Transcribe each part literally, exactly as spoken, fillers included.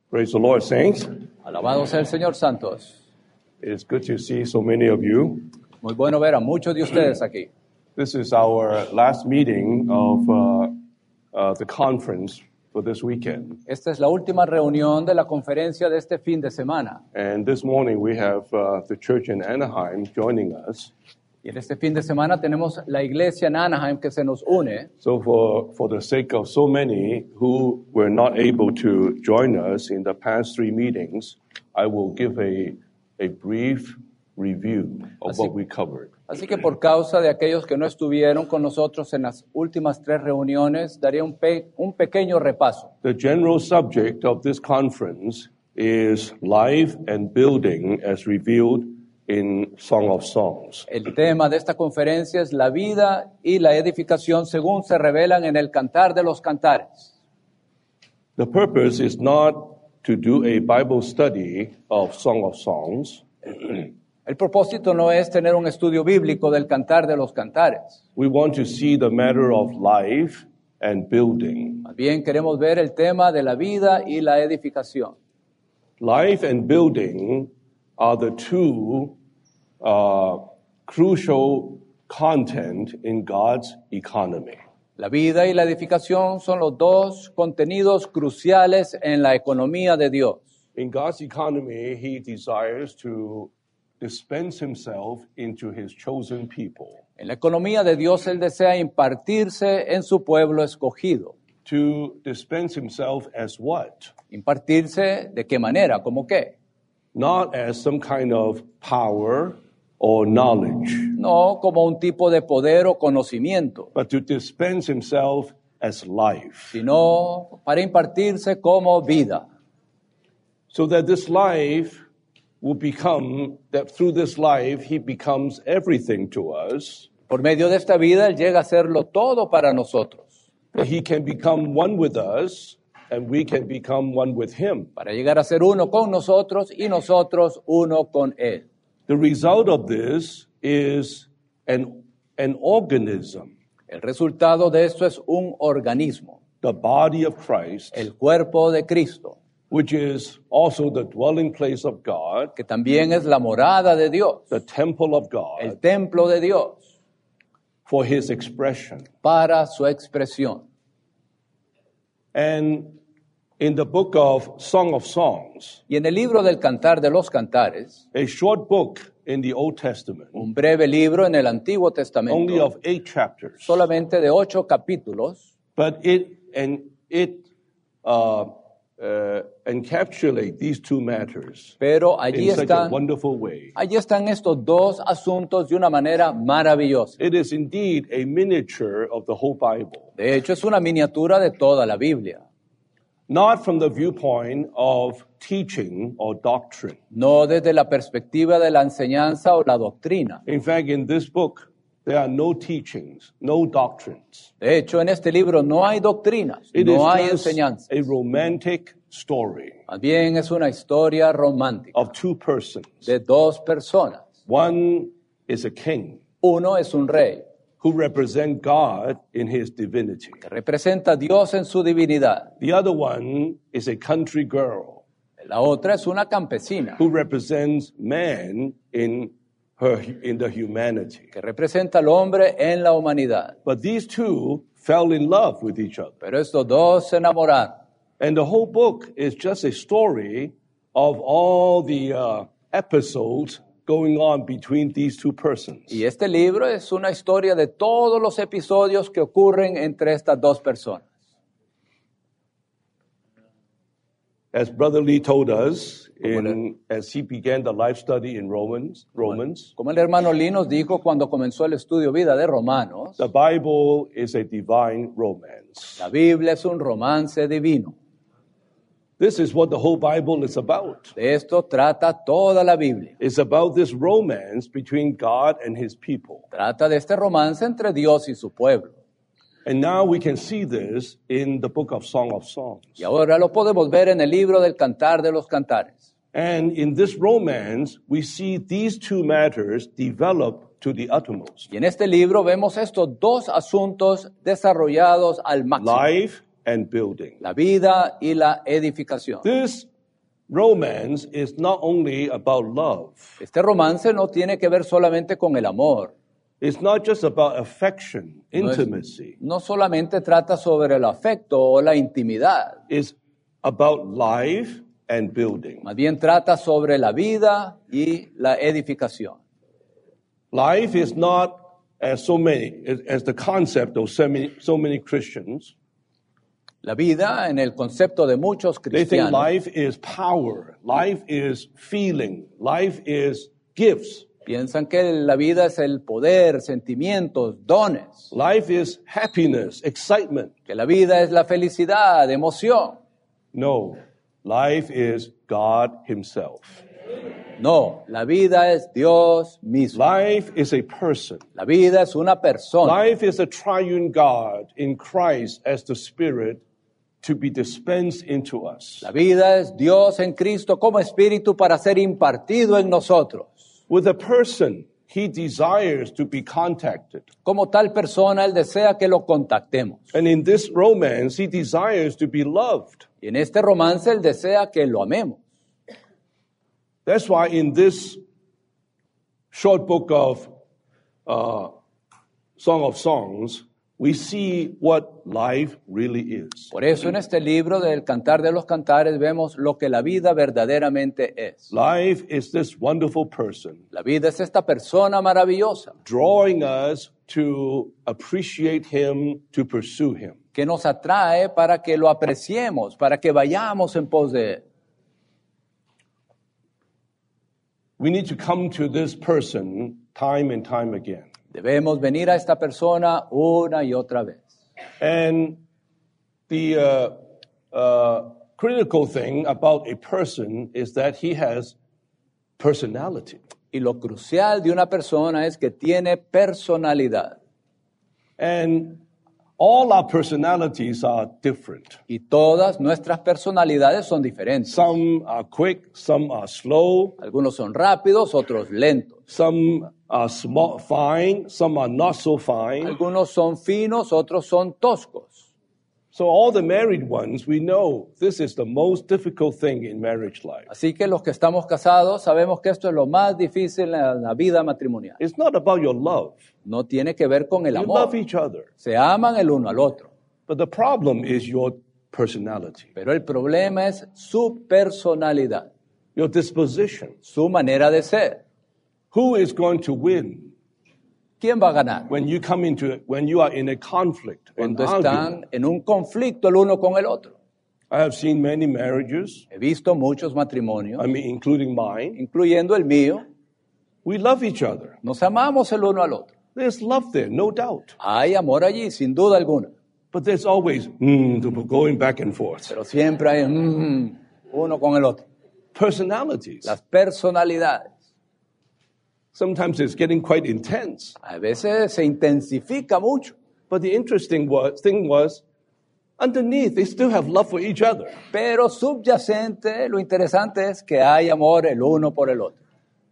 Praise the Lord, saints. Alabado sea el Señor, santos. It's good to see so many of you. Muy bueno ver a muchos de ustedes aquí. This is our last meeting of uh, uh, the conference for this weekend. Esta es la última reunión de la conferencia de este fin de semana. And this morning we have uh, the church in Anaheim joining us. Y en este fin de semana tenemos la iglesia en Anaheim que se nos une. So for, for the sake of so many who were not able to join us in the past three meetings, I will give a, a brief review of Así- what we covered. Así que por causa de aquellos que no estuvieron con nosotros en las últimas tres reuniones, daré un, pe- un pequeño repaso. The general subject of this conference is life and building as revealed in Song of Songs. El tema de esta conferencia es la vida y la edificación según se revelan en el Cantar de los Cantares. The purpose is not to do a Bible study of Song of Songs. El propósito no es tener un estudio bíblico del Cantar de los Cantares. We want to see the matter of life and building. Más bien queremos ver el tema de la vida y la edificación. Life and building are the two uh, crucial content in God's economy. La vida y la edificación son los dos contenidos cruciales en la economía de Dios. In God's economy, He desires to dispense Himself into His chosen people, En la economía de Dios Él desea impartirse en su pueblo escogido. to dispense Himself as what? ¿Impartirse de qué manera? ¿Cómo qué? Not as some kind of power or knowledge, No como un tipo de poder o conocimiento, but to dispense Himself as life, sino para impartirse como vida. so that this life will become, that through this life He becomes everything to us, Por medio de esta vida Él llega a serlo todo para nosotros, that He can become one with us and we can become one with Him. para llegar a ser uno con nosotros y nosotros uno con Él. The result of this is an, an organism, El resultado de esto es un organismo, the body of Christ, el cuerpo de Cristo, which is also the dwelling place of God, que también es la morada de Dios, the temple of el God, templo de Dios, for His expression. para su expresión. And in the book of Song of Songs, Y en el libro del Cantar de los Cantares, a short book in the Old Testament, un breve libro en el Antiguo only Testamento, of eight chapters, solamente de ocho capítulos, but it and it uh, uh, encapsulate these two matters pero allí in such a están, wonderful way. allí están estos dos asuntos de una manera maravillosa. It is indeed a miniature of the whole Bible, De hecho, es una miniatura de toda la Biblia, not from the viewpoint of teaching or doctrine. no desde la perspectiva de la enseñanza o la doctrina. In fact, in this book, there are no teachings, no doctrines. De hecho, en este libro no hay doctrinas, It no hay is just enseñanzas. a romantic story Más bien es una historia romántica of two persons. de dos personas. One is a king Uno es un rey who represents God in his divinity. que representa a Dios en su divinidad. The other one is a country girl La otra es una campesina who represents man in her in the humanity. que representa al hombre en la humanidad. But these two fell in love with each other. Pero estos dos se enamoraron. And the whole book is just a story of all the uh, episodes going on between these two persons. Y este libro es una historia de todos los episodios que ocurren entre estas dos personas. As Brother Lee told us, in, as he began the life study in Romans, Romans, Como el hermano Lee nos dijo cuando comenzó el estudio vida de Romanos, the Bible is a divine romance. la Biblia es un romance divino. This is what the whole Bible is about. De esto trata toda la Biblia. It's about this romance between God and his people. Trata de este romance entre Dios y su pueblo. And now we can see this in the book of Song of Songs. Y ahora lo podemos ver en el libro del Cantar de los Cantares. And in this romance, we see these two matters develop to the uttermost. Y en este libro vemos estos dos asuntos desarrollados al máximo. Life and building. La vida y la edificación. This romance is not only about love. Este romance no tiene que ver solamente con el amor. It's not just about affection, No, es- intimacy. no solamente trata sobre el afecto o la intimidad. It's about life and building. Más bien trata sobre la vida y la edificación. Life is not as so many, as, as the concept of so many, so many Christians. La vida, en el concepto de muchos They think cristianos, life is power, life is feeling, life is gifts, piensan que la vida es el poder, sentimientos, dones, life is happiness, excitement. que la vida es la felicidad, emoción. No, life is God Himself. No, la vida es Dios mismo. Life is a person. La vida es una persona. Life is a triune God in Christ as the Spirit to be dispensed into us. La vida es Dios en Cristo como espíritu para ser impartido en nosotros. With a person, He desires to be contacted. Como tal persona, Él desea que lo contactemos. And in this romance, He desires to be loved. Y en este romance, Él desea que lo amemos. That's why in this short book of uh, Song of Songs, we see what life really is. Por eso en este libro del Cantar de los Cantares vemos lo que la vida verdaderamente es. Life is this wonderful person La vida es esta persona maravillosa drawing us to appreciate Him, to pursue Him. que nos atrae para que lo apreciemos, para que vayamos en pos de Él. We need to come to this person time and time again. Debemos venir a esta persona una y otra vez. And the uh, uh, critical thing about a person is that he has personality. Y lo crucial de una persona es que tiene personalidad. And all our personalities are different. Y todas nuestras personalidades son diferentes. Some are quick, some are slow, Algunos son rápidos, otros lentos. some are small, fine, some are not so fine. Algunos son finos, otros son toscos. So all the married ones, we know this is the most difficult thing in marriage life. Así que los que estamos casados sabemos que esto es lo más difícil en la vida matrimonial. It's not about your love. No tiene que ver con el You amor. love each other. Se aman el uno al otro. But the problem is your personality, Pero el problema es su personalidad, your disposition. su manera de ser. Who is going to win ¿Quién va a ganar? when you come into when you are in a conflict and Cuando argument? están en un conflicto el uno con el otro. I have seen many marriages, He visto muchos matrimonios, I mean, including mine. incluyendo el mío. We love each other. Nos amamos el uno al otro. There's love there, no doubt. Hay amor allí, sin duda alguna. But there's always mm, going back and forth. Pero siempre hay mm, uno con el otro. Personalities. Las personalidades. Sometimes it's getting quite intense. A veces se intensifica mucho. But the interesting was, thing was, underneath, they still have love for each other. Pero subyacente, lo interesante es que hay amor el uno por el otro.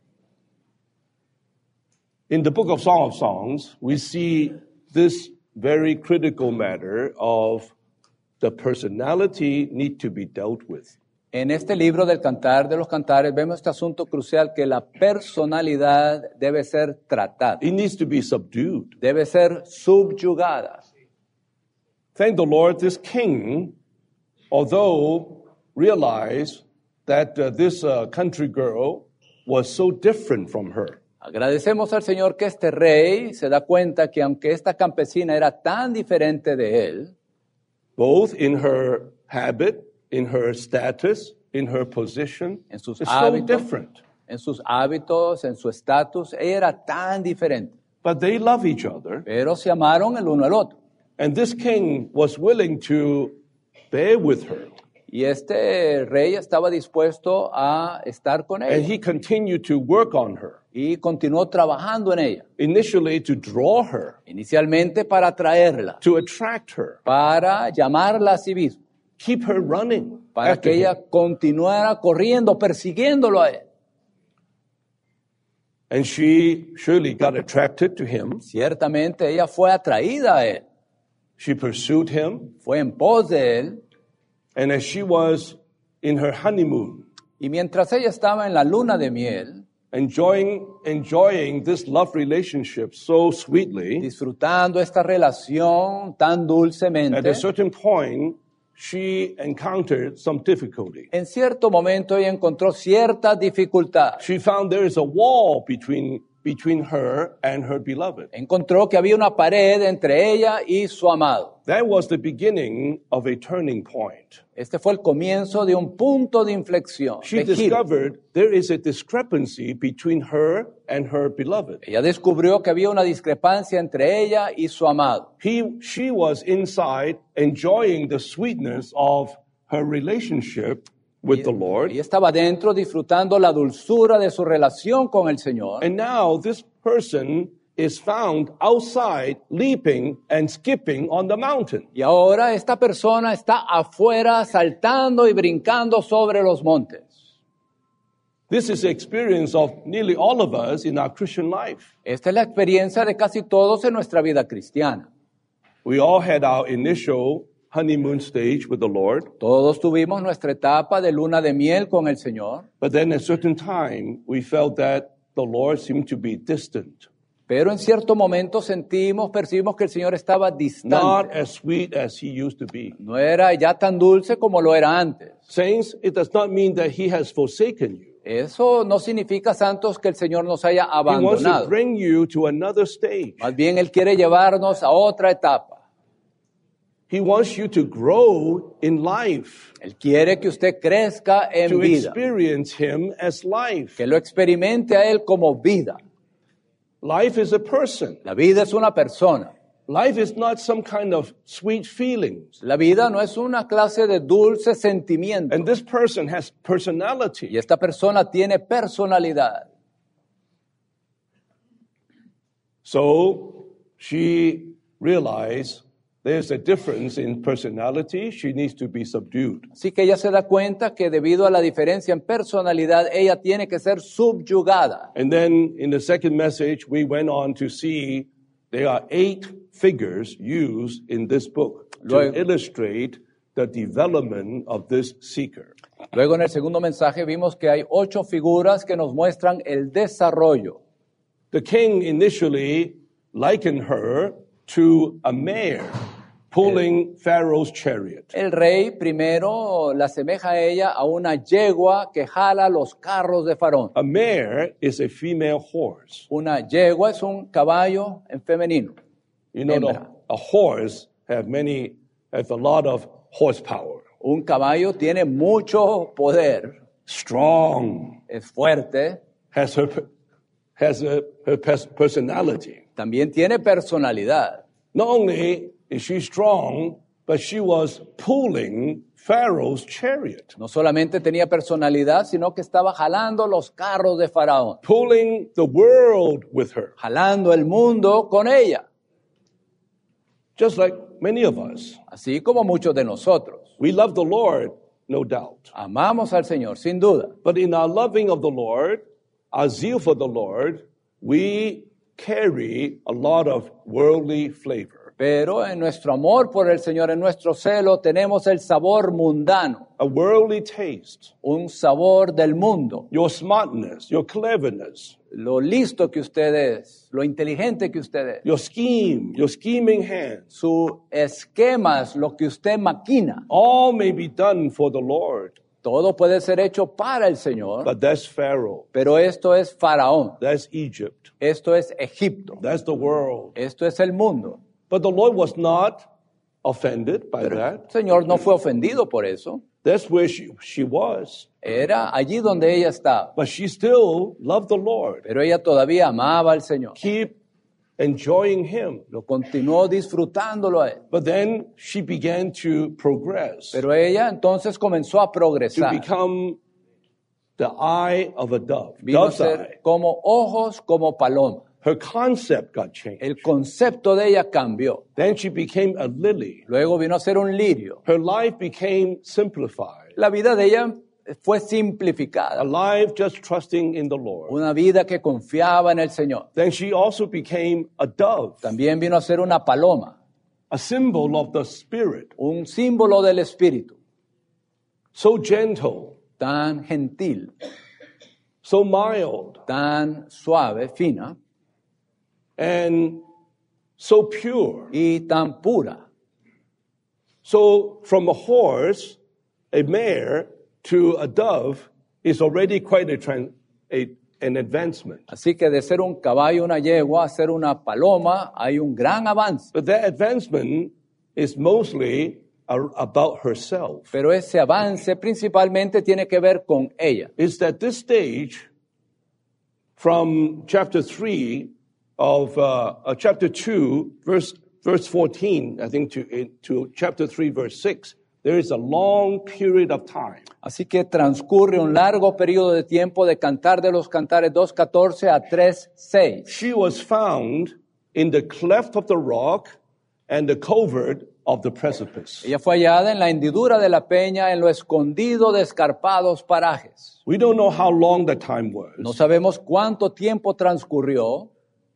In the book of Song of Songs, we see this very critical matter of the personality need to be dealt with. En este libro del Cantar de los Cantares vemos este asunto crucial que la personalidad debe ser tratada, It needs to be subdued. debe ser subyugada. Thank the Lord, this king, although realized that uh, this uh, country girl was so different from her, Agradecemos al Señor que este rey se da cuenta que aunque esta campesina era tan diferente de él, both in her habit, in her status, in her position, en sus it's so hábitos, different. en sus hábitos, en su estatus, ella era tan diferente. But they love each other. Pero se amaron el uno al otro. And this king was willing to bear with her. Y este rey estaba dispuesto a estar con And ella. he continued to work on her, Y continuó trabajando en ella. initially to draw her, Inicialmente para atraerla, to attract her, para llamarla a sí mismo, keep her running para after que him. ella continuara corriendo, persiguiéndolo a él. And she surely got attracted to him. Ciertamente ella fue atraída a él, She pursued him. fue en pos de él, And as she was in her honeymoon, Y mientras ella estaba en la luna de miel, enjoying, enjoying this love relationship so sweetly, disfrutando esta relación tan at dulcemente, a certain point, she encountered some difficulty. en cierto momento ella encontró cierta dificultad. She found there is a wall between, between her and her beloved. Encontró que había una pared entre ella y su amado. That was the beginning of a turning point. Este fue el comienzo de un punto de inflexión. She de giro. discovered there is a discrepancy between her and her beloved. Ella descubrió que había una discrepancia entre ella y su amado. He, she was inside enjoying the sweetness of her relationship with the Lord. Ella estaba dentro disfrutando la dulzura de su relación con el Señor. And now this person is found outside leaping and skipping on the mountain. Y ahora esta persona está afuera saltando y brincando sobre los montes. This is the experience of nearly all of us in our Christian life. Esta es la experiencia de casi todos en nuestra vida cristiana. We all had our initial honeymoon stage with the Lord, Todos tuvimos nuestra etapa de luna de miel con el Señor, but then at a certain time we felt that the Lord seemed to be distant, pero en cierto momento sentimos, percibimos que el Señor estaba not distante. as sweet as he used to be. No era ya tan dulce como lo era antes. Saints, it does not mean that he has forsaken you. Eso no significa, santos, que el Señor nos haya He wants to abandonado. bring you to another stage. Más bien, Él quiere llevarnos a otra etapa. He wants you to grow in life, Él quiere que usted crezca en to vida, experience him as life. que lo experimente a Él como vida. Life is a person. La vida es una persona. Life is not some kind of sweet feelings. La vida no es una clase de dulce sentimiento. And this person has Y personality. esta persona tiene personalidad. So she realized there's a difference in personality. She needs to be subdued. Así que ella se da cuenta que debido a la diferencia en personalidad, ella tiene que ser subyugada. And then in the second message, we went on to see there are eight figures used in this book to Luego- illustrate the development of this seeker. Luego en el segundo mensaje vimos que hay ocho figuras que nos muestran el desarrollo. The king initially likened her to a mare pulling Pharaoh's chariot. El rey primero la asemeja a ella a una yegua que jala los carros de Faraón. A mare is a female horse. Una yegua es un caballo en femenino. You know, the, Hembra. a horse have many, have a lot of horsepower. Un caballo tiene mucho poder, Strong, es fuerte, has her, has her, her pers- personality. también tiene personalidad. Not only is she strong, but she was pulling Pharaoh's chariot, No solamente tenía personalidad, sino que estaba jalando los carros de Faraón, pulling the world with her, jalando el mundo con ella, just like many of us. así como muchos de nosotros. We love the Lord, no doubt. Amamos al Señor, sin duda, But in our loving of the Lord, our zeal for the Lord, we carry a lot of worldly flavor, pero en nuestro amor por el Señor, en nuestro celo, tenemos el sabor mundano, a worldly taste. un sabor del mundo. Your smartness, your cleverness, Lo listo que usted es, lo inteligente que usted es, your scheme, your scheming hands, sus esquemas, lo que usted maquina, all may be done for the Lord. todo puede ser hecho para el Señor, But that's Pharaoh, pero esto es Faraón, that's Egypt, esto es Egipto, that's the world. esto es el mundo. But the Lord was not offended by that. El Señor no fue ofendido por eso, That's where she, she was. era allí donde ella estaba, But she still loved the Lord. pero ella todavía amaba al Señor, Keep enjoying Him. lo continuó disfrutándolo a él. But then she began to progress, Pero ella entonces comenzó a to progresar, become the eye of a dove, vino a dove's eye. ser como ojos como paloma. Her concept got changed. El concepto de ella cambió. Then she became a lily. Luego vino a ser un lirio. Her life became simplified. La vida de ella fue A simplificada, life just trusting in the Lord. una vida que confiaba en el Señor. Then she also became a dove, También vino a ser una paloma, a symbol of the Spirit. un símbolo del Espíritu, So gentle, tan gentil, so mild, tan suave, fina and so pure. y tan pura. So from a horse, a mare, to a dove is already quite a, tran- a an advancement. Así que de ser un caballo, una yegua, a ser una paloma, hay un gran avance. But that advancement is mostly a- about herself. Pero ese avance principalmente tiene que ver con ella. It's that this stage, from chapter three of uh, uh, chapter two, verse verse fourteen, I think, to to chapter three, verse six, there is a long period of time. Así que transcurre un largo periodo de tiempo de Cantar de los Cantares dos catorce a tres seis. She was found in the cleft of the rock and the covert of the precipice. Ella fue hallada en la hendidura de la peña, en lo escondido de escarpados parajes. We don't know how long the time was. No sabemos cuánto tiempo transcurrió.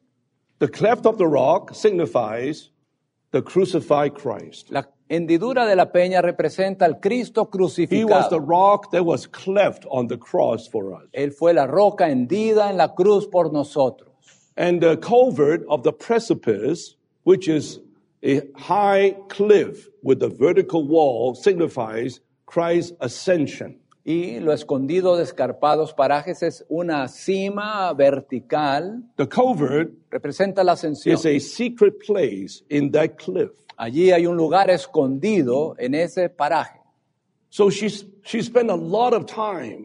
The cleft of the rock signifies the crucified Christ. La hendidura de la peña representa al Cristo He was the crucificado. rock that was cleft on the cross for us. Él fue la roca hendida en la cruz por nosotros. And the covert of the precipice, which is a high cliff with a vertical wall, signifies Christ's ascension. Y lo escondido de escarpados parajes es una cima vertical, The covert representa la ascensión. is a secret place in that cliff. Allí hay un lugar escondido en ese paraje. So she's, she spent a lot of time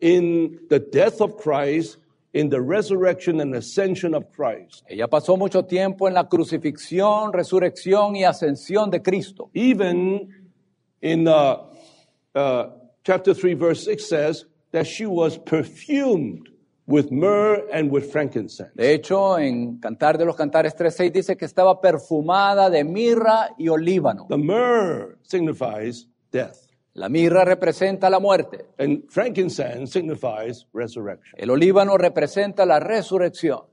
in the death of Christ, in the resurrection and ascension of Christ. Ella pasó mucho tiempo en la crucifixión, resurrección y ascensión de Cristo. Even in uh, uh, chapter three, verse six says that she was perfumed with myrrh and with frankincense. De hecho, en Cantar de los Cantares tres seis dice que estaba perfumada de mirra y olíbano. The myrrh signifies death, La mirra representa la muerte. and frankincense signifies resurrection. El olíbano representa la resurrección.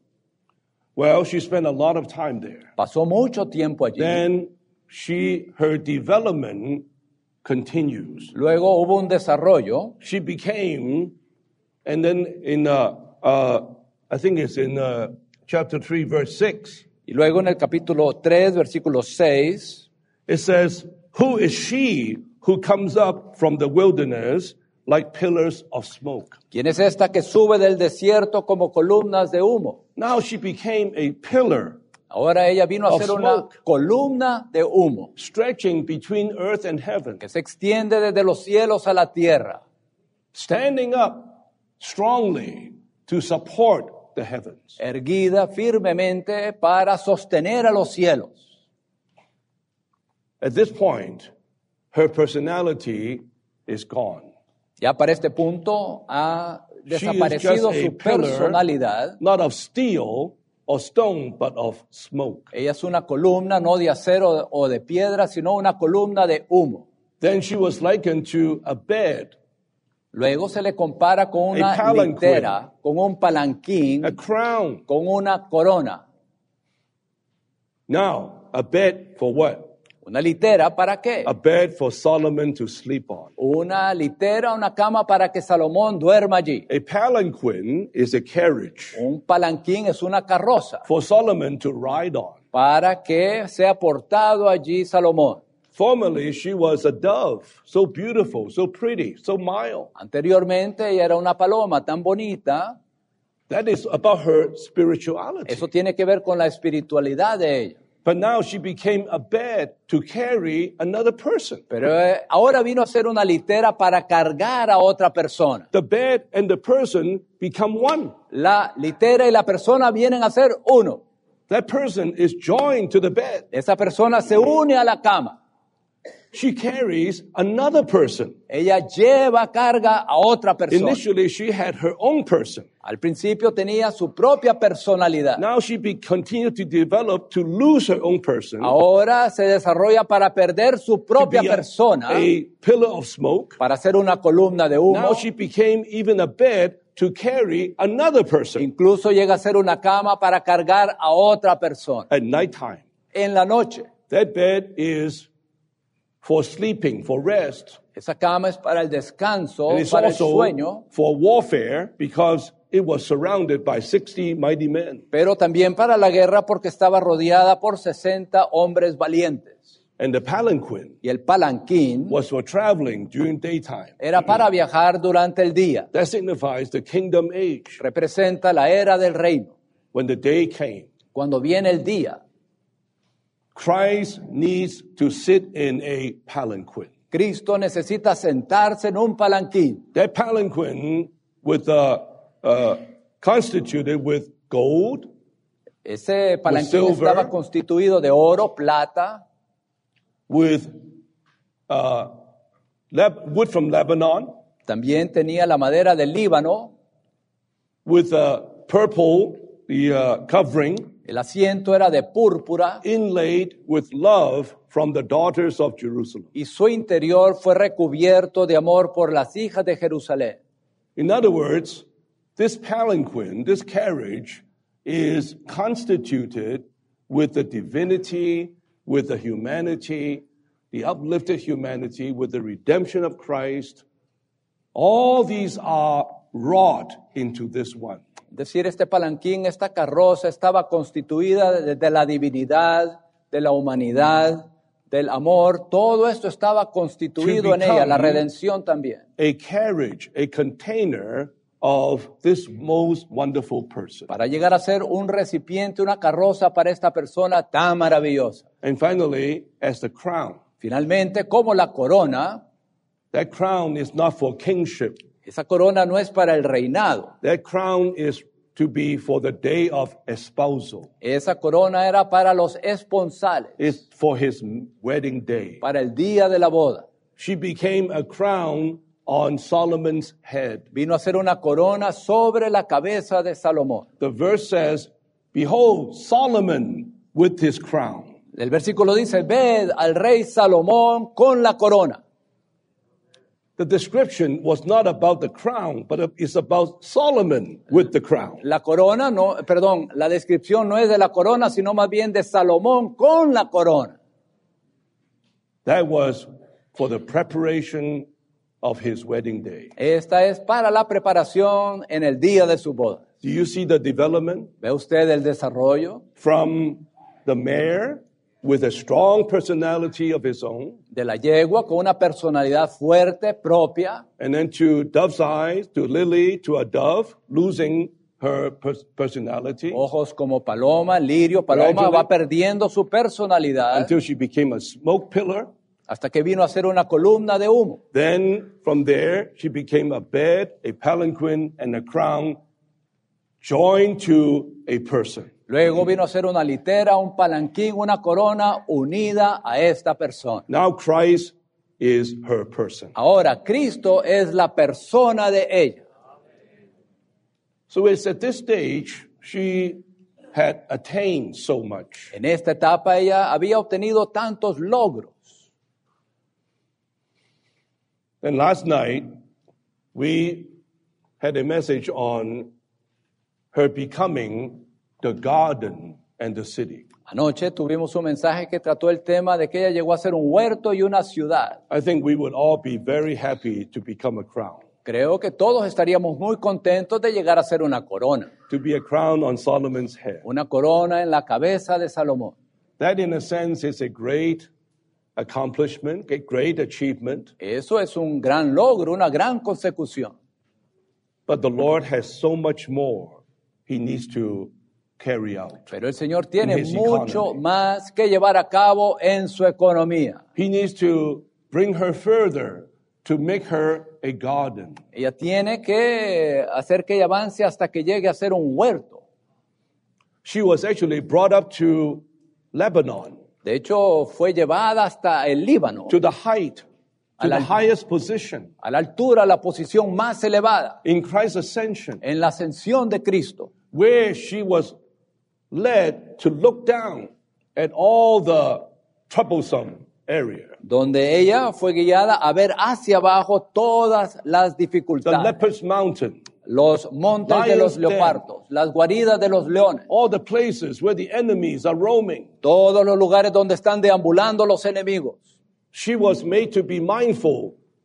Well, she spent a lot of time there. Pasó mucho tiempo allí. Then she, her development continues. Luego hubo un desarrollo. She became, and then in, uh, uh, I think it's in uh, chapter three, verse six, Y luego en el capítulo tres, versículo seis, it says, "Who is she who comes up from the wilderness like pillars of smoke?" ¿quién es esta que sube del desierto como columnas de humo? Now she became a pillar Ahora ella vino a Of ser una smoke. columna de humo stretching between earth and heaven, que se extiende desde los cielos a la tierra, standing up strongly to support the heavens. erguida firmemente para sostener a los cielos. At this point, her personality is gone. Ya para este punto ha She is desaparecido just a su pillar, personalidad. not of steel or stone, but of smoke. Ella es una columna no de acero o de piedra, sino una columna de humo. Then she was likened to a bed, Luego se le compara con una A palanquin. litera, con un palanquín, a crown. con una corona. Now, a bed for what? ¿Una litera para qué? A bed for Solomon to sleep on. Una litera, una cama para que Salomón duerma allí. A palanquin is a carriage Un palanquín es una carroza for Solomon to ride on. para que sea portado allí Salomón. Formerly, she was a dove, so beautiful, so pretty, so mild. Anteriormente ella era una paloma tan bonita. That is about her spirituality. Eso tiene que ver con la espiritualidad de ella. But now she became a bed to carry another person. Pero eh, ahora vino a ser una litera para cargar a otra persona. The bed and the person become one. La litera y la persona vienen a ser uno. That person is joined to the bed. Esa persona se une a la cama. She carries another person. Ella lleva carga a otra persona. Initially, she had her own person. Al principio tenía su propia personalidad. Now she be, continued to develop to lose her own person. Ahora se desarrolla para perder su to propia be a, persona, a pillar of smoke. para ser una columna de humo. Now she became even a bed to carry another person Incluso llega a ser una cama para cargar a otra persona. at nighttime. En la noche, That bed is for sleeping, for rest, Esa cama es para el descanso, And it's para el also sueño, for warfare because it was surrounded by sixty mighty men. pero también para la guerra porque estaba rodeada por sesenta hombres valientes. And the palanquin Y el palanquín was for traveling during daytime. era para viajar durante el día. That signifies the kingdom age. Representa la era del reino. When the day came, Cuando viene el día, Christ needs to sit in a palanquin. Cristo necesita sentarse en un palanquín. That palanquin with uh, uh, constituted with gold, Ese palanquín silver. estaba constituido de oro, plata, with uh, leb- wood from Lebanon, también tenía la madera del Líbano, with uh, purple, the uh, covering, el asiento era de púrpura inlaid with love from the daughters of Jerusalem. y su interior fue recubierto de amor por las hijas de Jerusalén. In other words, this palanquin, this carriage, is constituted with the divinity, with the humanity, the uplifted humanity, with the redemption of Christ. All these are wrought into this one. Es decir, este palanquín, esta carroza estaba constituida de, de la divinidad, de la humanidad, del amor. Todo esto estaba constituido en ella, la redención también. A carriage, a container of this most wonderful person. Para llegar a ser un recipiente, una carroza para esta persona tan maravillosa. And finally, as the crown. Finalmente, como la corona, That crown is not for kingship. esa corona no es para el reinado. That crown is to be for the day of espousal. Esa corona era para los esponsales, It's for his wedding day. para el día de la boda. She became a crown on Solomon's head. Vino a ser una corona sobre la cabeza de Salomón. The verse says, "Behold, Solomon with his crown." El versículo dice, ved al rey Salomón con la corona. The description was not about the crown, but it's about Solomon with the crown. La corona, no, perdón, la descripción no es de la corona, sino más bien de Salomón con la corona. That was for the preparation of his wedding day. Esta es para la preparación en el día de su boda. Do you see the development ¿Ve usted el desarrollo from the mare with a strong personality of his own, de la yegua con una personalidad fuerte, propia, and then to dove's eyes, to lily, to a dove, losing her pers- personality ojos como paloma, lirio, paloma, Gradually. va perdiendo su personalidad until she became a smoke pillar? hasta que vino a ser una columna de humo. Then from there, she became a bed, a palanquin, and a crown joined to a person. Luego vino a ser una litera, un palanquín, una corona unida a esta persona. Now Christ is her person. Ahora, Cristo es la persona de ella. So it's at this stage, she had attained so much. En esta etapa ella había obtenido tantos logros. And last night, we had a message on her becoming the garden and the city. Anoche tuvimos un mensaje que trató el tema de que ella llegó a ser un huerto y una ciudad. I think we would all be very happy to become a crown, Creo que todos estaríamos muy contentos de llegar a ser una corona. to be a crown on Solomon's head. Una corona en la cabeza de Salomón. That, in a sense, is a great accomplishment, a great achievement. Eso es un gran logro, una gran consecución. But the Lord has so much more He needs to carry out. Pero el Señor tiene In his mucho economy. más que llevar a cabo en su economía. He needs to bring her further to make her a garden. Ella tiene que hacer que ella avance hasta que llegue a ser un huerto. She was actually brought up to Lebanon, De hecho, fue llevada hasta el Líbano, to the height, to A la- the highest position a la altura, a la posición más elevada, in Christ's ascension, en la ascensión de Cristo, where she was led to look down at all the troublesome area. donde ella fue guiada a ver hacia abajo todas las The dificultades, leper's mountain, los montes de los Lion's den. leopardos, las guaridas de los leones, all the places where the enemies are roaming. todos los lugares donde están deambulando los enemigos. She was made to be mindful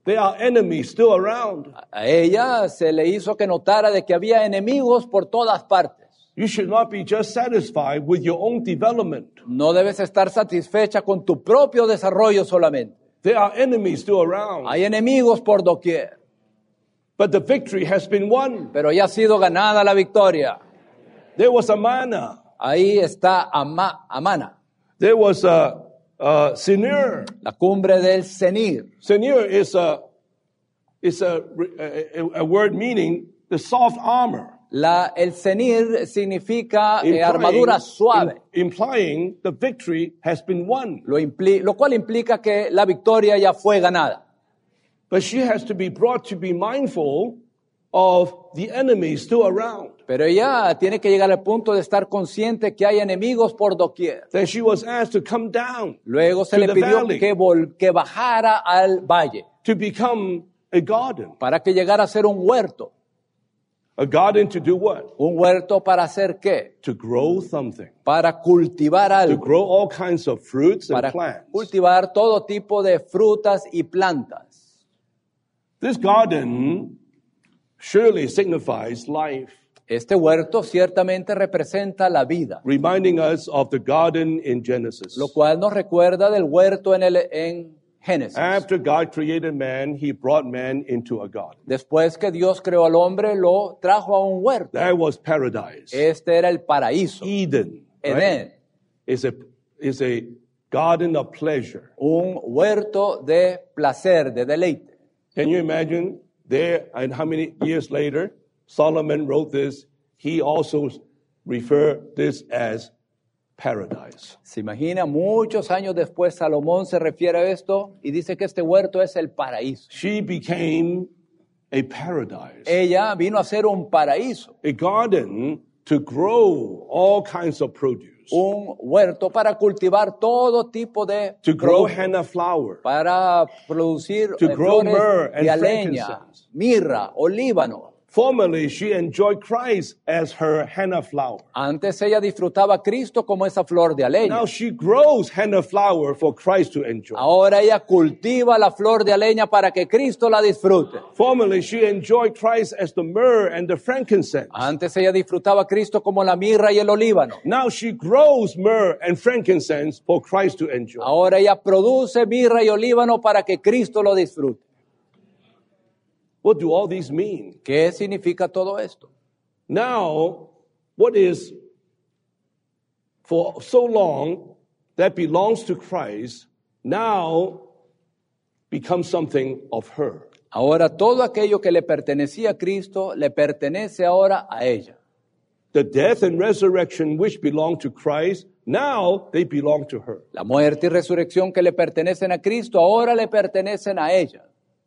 There are enemies still around. A ella se le hizo que notara de que había enemigos por todas partes. You should not be just satisfied with your own development. No debes estar satisfecha con tu propio desarrollo solamente. There are enemies still around. Hay enemigos por doquier, But the victory has been won. pero ya ha sido ganada la victoria. There was Amana. Ahí está Ama- Amana, There was a, a Senir. la cumbre del Senir. Senir is a is a, a, a word meaning the soft armor. La, el Senir significa eh, armadura suave, im- implying the victory has been won. lo, impli- lo cual implica que la victoria ya fue ganada. But she has to be brought to be mindful of the enemies still around. Pero ella tiene que llegar al punto de estar consciente que hay enemigos por doquier. Then she was asked to come down Luego se to le the pidió valley que, vol- que bajara al valle to become a garden. para que llegara a ser un huerto. A garden to do what? ¿Un huerto para hacer qué? To grow something. Para cultivar To algo, grow all kinds of fruits and para plants. cultivar todo tipo de frutas y plantas. This garden surely signifies life, Este huerto ciertamente representa la vida, reminding us of the garden in Genesis. lo cual nos recuerda del huerto en, el, en Génesis. After God created man, he brought man into a garden. Después que Dios creó al hombre, lo trajo a un huerto. That was paradise. Este era el paraíso, Eden. right? Edén, Is a is a garden of pleasure. un huerto de placer, de deleite. Can you imagine there and how many years later Solomon wrote this? He also referred this as paradise. Se imagina, muchos años después Salomón se refiere a esto y dice que este huerto es el paraíso. She became a paradise, Ella vino a ser un paraíso, a garden to grow all kinds of produce, un huerto para cultivar todo tipo de to grow productos, henna flower, para producir To eh, grow flores myrrh and de aleña, frankincense. mirra, olíbano. Formerly, she enjoyed Christ as her henna flower. Antes ella disfrutaba a Cristo como esa flor de aleña. Now she grows henna flower for Christ to enjoy. Ahora ella cultiva la flor de aleña para que Cristo la disfrute. Formerly, she enjoyed Christ as the myrrh and the frankincense. Antes ella disfrutaba a Cristo como la mirra y el olíbano. Now she grows myrrh and frankincense for Christ to enjoy. Ahora ella produce mirra y olíbano para que Cristo lo disfrute. What do all these mean? ¿Qué significa todo esto? Now, what is for so long that belongs to Christ now becomes something of her. Ahora todo aquello que le pertenecía a Cristo le pertenece ahora a ella. The death and resurrection which belong to Christ, now they belong to her. La muerte y resurrección que le pertenecen a Cristo ahora le pertenecen a ella.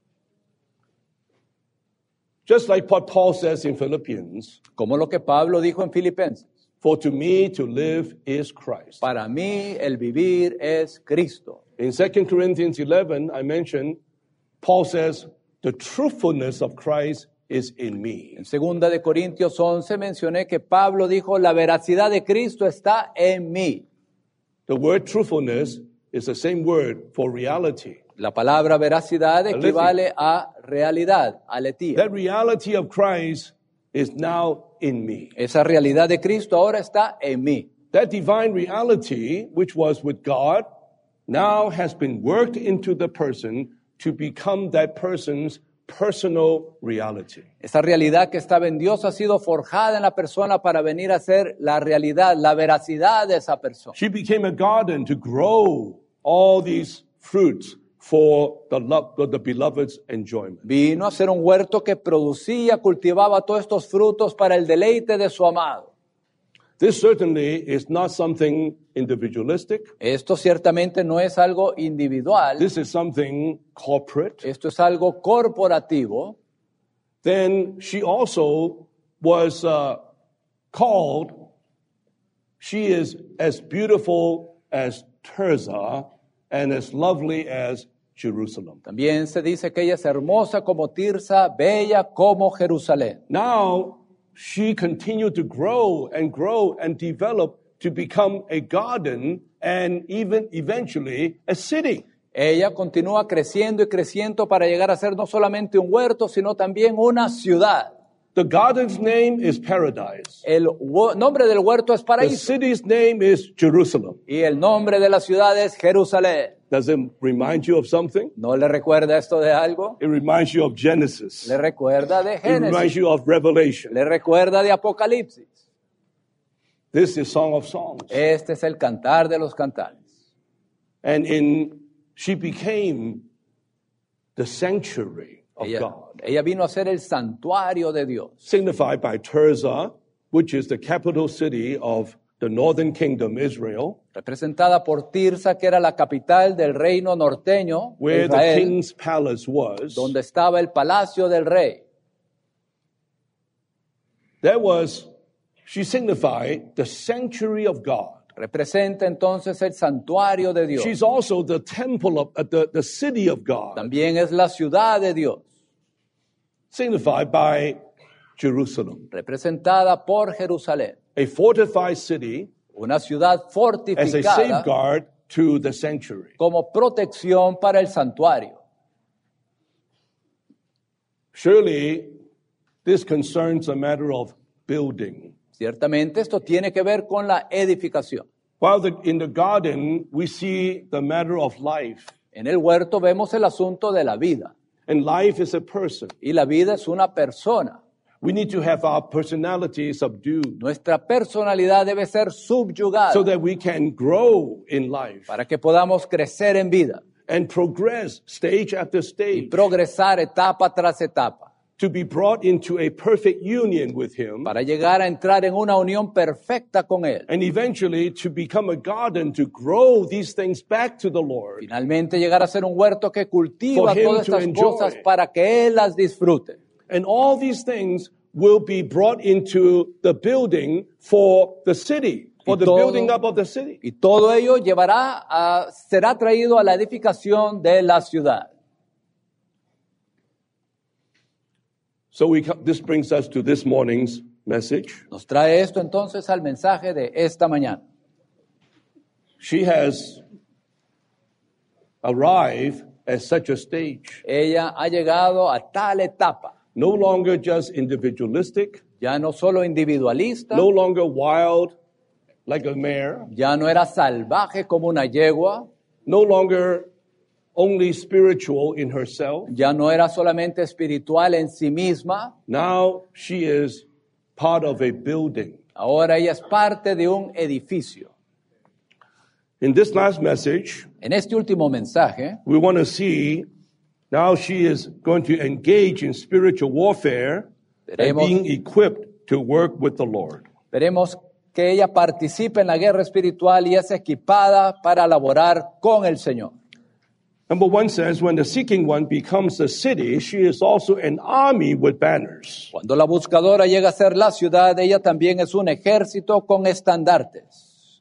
Just like what Paul says in Philippians, Como lo que Pablo dijo en Filipenses. for to me to live is Christ. Para mí el vivir es Cristo. In Second Corinthians eleven, I mentioned, Paul says, the truthfulness of Christ is in me. En segunda de Corintios once mencioné que Pablo dijo, la veracidad de Cristo está en mí. The word truthfulness is the same word for reality. La palabra veracidad equivale a realidad, aletia. That reality of Christ is now in me. Esa realidad de Cristo ahora está en mí. That divine reality, which was with God, now has been worked into the person to become that person's personal reality. Esa realidad que estaba en Dios ha sido forjada en la persona para venir a ser la realidad, la veracidad de esa persona. She became a garden to grow all these fruits for the, love, the beloved's enjoyment. Vino a ser un huerto que producía, cultivaba todos estos frutos para el deleite de su amado. This certainly is not something individualistic. Esto ciertamente no es algo individual, This is something corporate. esto es algo corporativo. Then she also was uh, called, she is as beautiful as Tirzah and as lovely as Jerusalem. También se dice que ella es hermosa como Tirsa, bella como Jerusalén. Now, she continued to grow and grow and develop to become a garden and even eventually a city. Ella continúa creciendo y creciendo para llegar a ser no solamente un huerto, sino también una ciudad. The garden's name is Paradise. El hu- nombre del huerto es The paraíso city's name is Jerusalem. y el nombre de la ciudad es Jerusalén. Does it remind you of something? ¿No le recuerda esto de algo? It reminds you of Genesis. Le recuerda de It reminds Génesis, you of Revelation. le recuerda de Apocalipsis. This is Song of Songs. Este es el cantar de los cantares. And in she became the sanctuary of Ella, God, ella vino a ser el santuario de Dios, signified by Tirzah, which is the capital city of the northern kingdom, Israel, representada por Tirsa, que era la capital del reino norteño de where the Israel, king's palace was. donde estaba el palacio del rey. There was, she signified the sanctuary of God. Representa entonces el santuario de Dios. She's also the temple of uh, the, the city of God, También es la ciudad de Dios, signified by Jerusalem, representada por Jerusalén, a fortified city una ciudad as a fortificada safeguard to the sanctuary. como protección para el santuario. Surely, this concerns a matter of building. Ciertamente esto tiene que ver con la edificación. While the, in the garden, we see the matter of life, En el huerto vemos el asunto de la vida, and life is a person. y la vida es una persona. We need to have our personality subdued Nuestra personalidad debe ser subyugada so that we can grow in life para que podamos crecer en vida and progress stage after y stage progresar etapa tras etapa to be brought into a perfect union with Him para llegar a entrar en una unión perfecta con Él. and eventually to become a garden to grow these things back to the Lord. Finalmente llegar a ser un huerto que cultiva For him todas to estas enjoy. cosas para que Él las disfrute. And all these things will be brought into the building for the city, for Y the todo- building up of the city. Y todo ello llevará a, será traído a la edificación de la ciudad. So we, co- this brings us to this morning's message. Nos trae esto entonces al mensaje de esta mañana. She has arrived at such a stage, Ella ha llegado a tal etapa, no longer just individualistic, ya no solo individualista, no longer wild like a mare, ya no era salvaje como una yegua, no longer only spiritual in herself. ya no era solamente espiritual en sí misma, Now she is part of a building. ahora ella es parte de un edificio. In this last message, En este último mensaje, we want to see now she is going to engage in spiritual warfare and Veremos. being equipped to work with the Lord. veremos que ella participa en la guerra espiritual y es equipada para laborar con el Señor. Number one says, when the seeking one becomes a city, she is also an army with banners. Cuando la buscadora llega a ser la ciudad, ella también es un ejército con estandartes.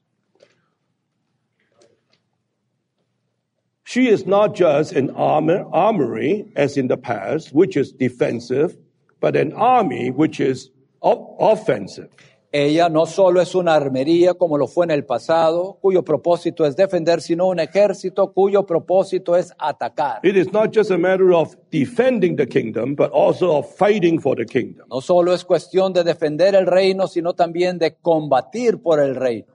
She is not just an armor, armory, as in the past, which is defensive, but an army which is o- offensive. Ella no solo es una armería como lo fue en el pasado, cuyo propósito es defender, sino un ejército cuyo propósito es atacar. It is not just a matter of defending the kingdom, but also of fighting for the kingdom. No solo es cuestión de defender el reino, sino también de combatir por el reino.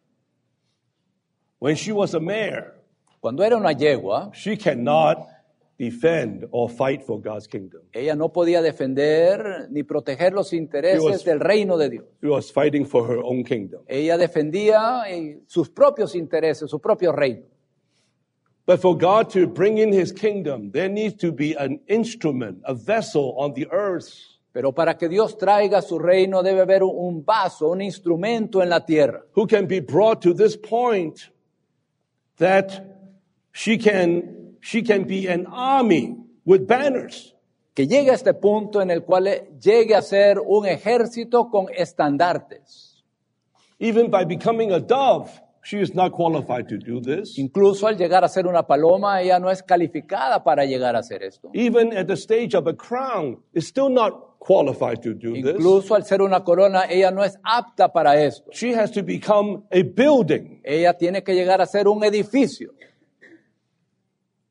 When she was a mare, Cuando era una yegua, she cannot defend or fight for God's kingdom. ella no podía defender ni proteger los intereses She was- del reino de Dios. She was fighting for her own kingdom. Ella defendía eh, sus propios intereses, su propio reino. But for God to bring in his kingdom, there needs to be an instrument, a vessel on the earth Pero para que Dios traiga su reino debe haber un- un vaso, un instrumento en la tierra, who can be brought to this point that she can she can be an army with banners. que llegue a este punto en el cual llegue a ser un ejército con estandartes. Even by becoming a dove, she is not qualified to do this. Incluso al llegar a ser una paloma, ella no es calificada para llegar a hacer esto. Even at the stage of a crown, is still not qualified to do this. Incluso al ser una corona, ella no es apta para esto. She has to become a building. Ella tiene que llegar a ser un edificio.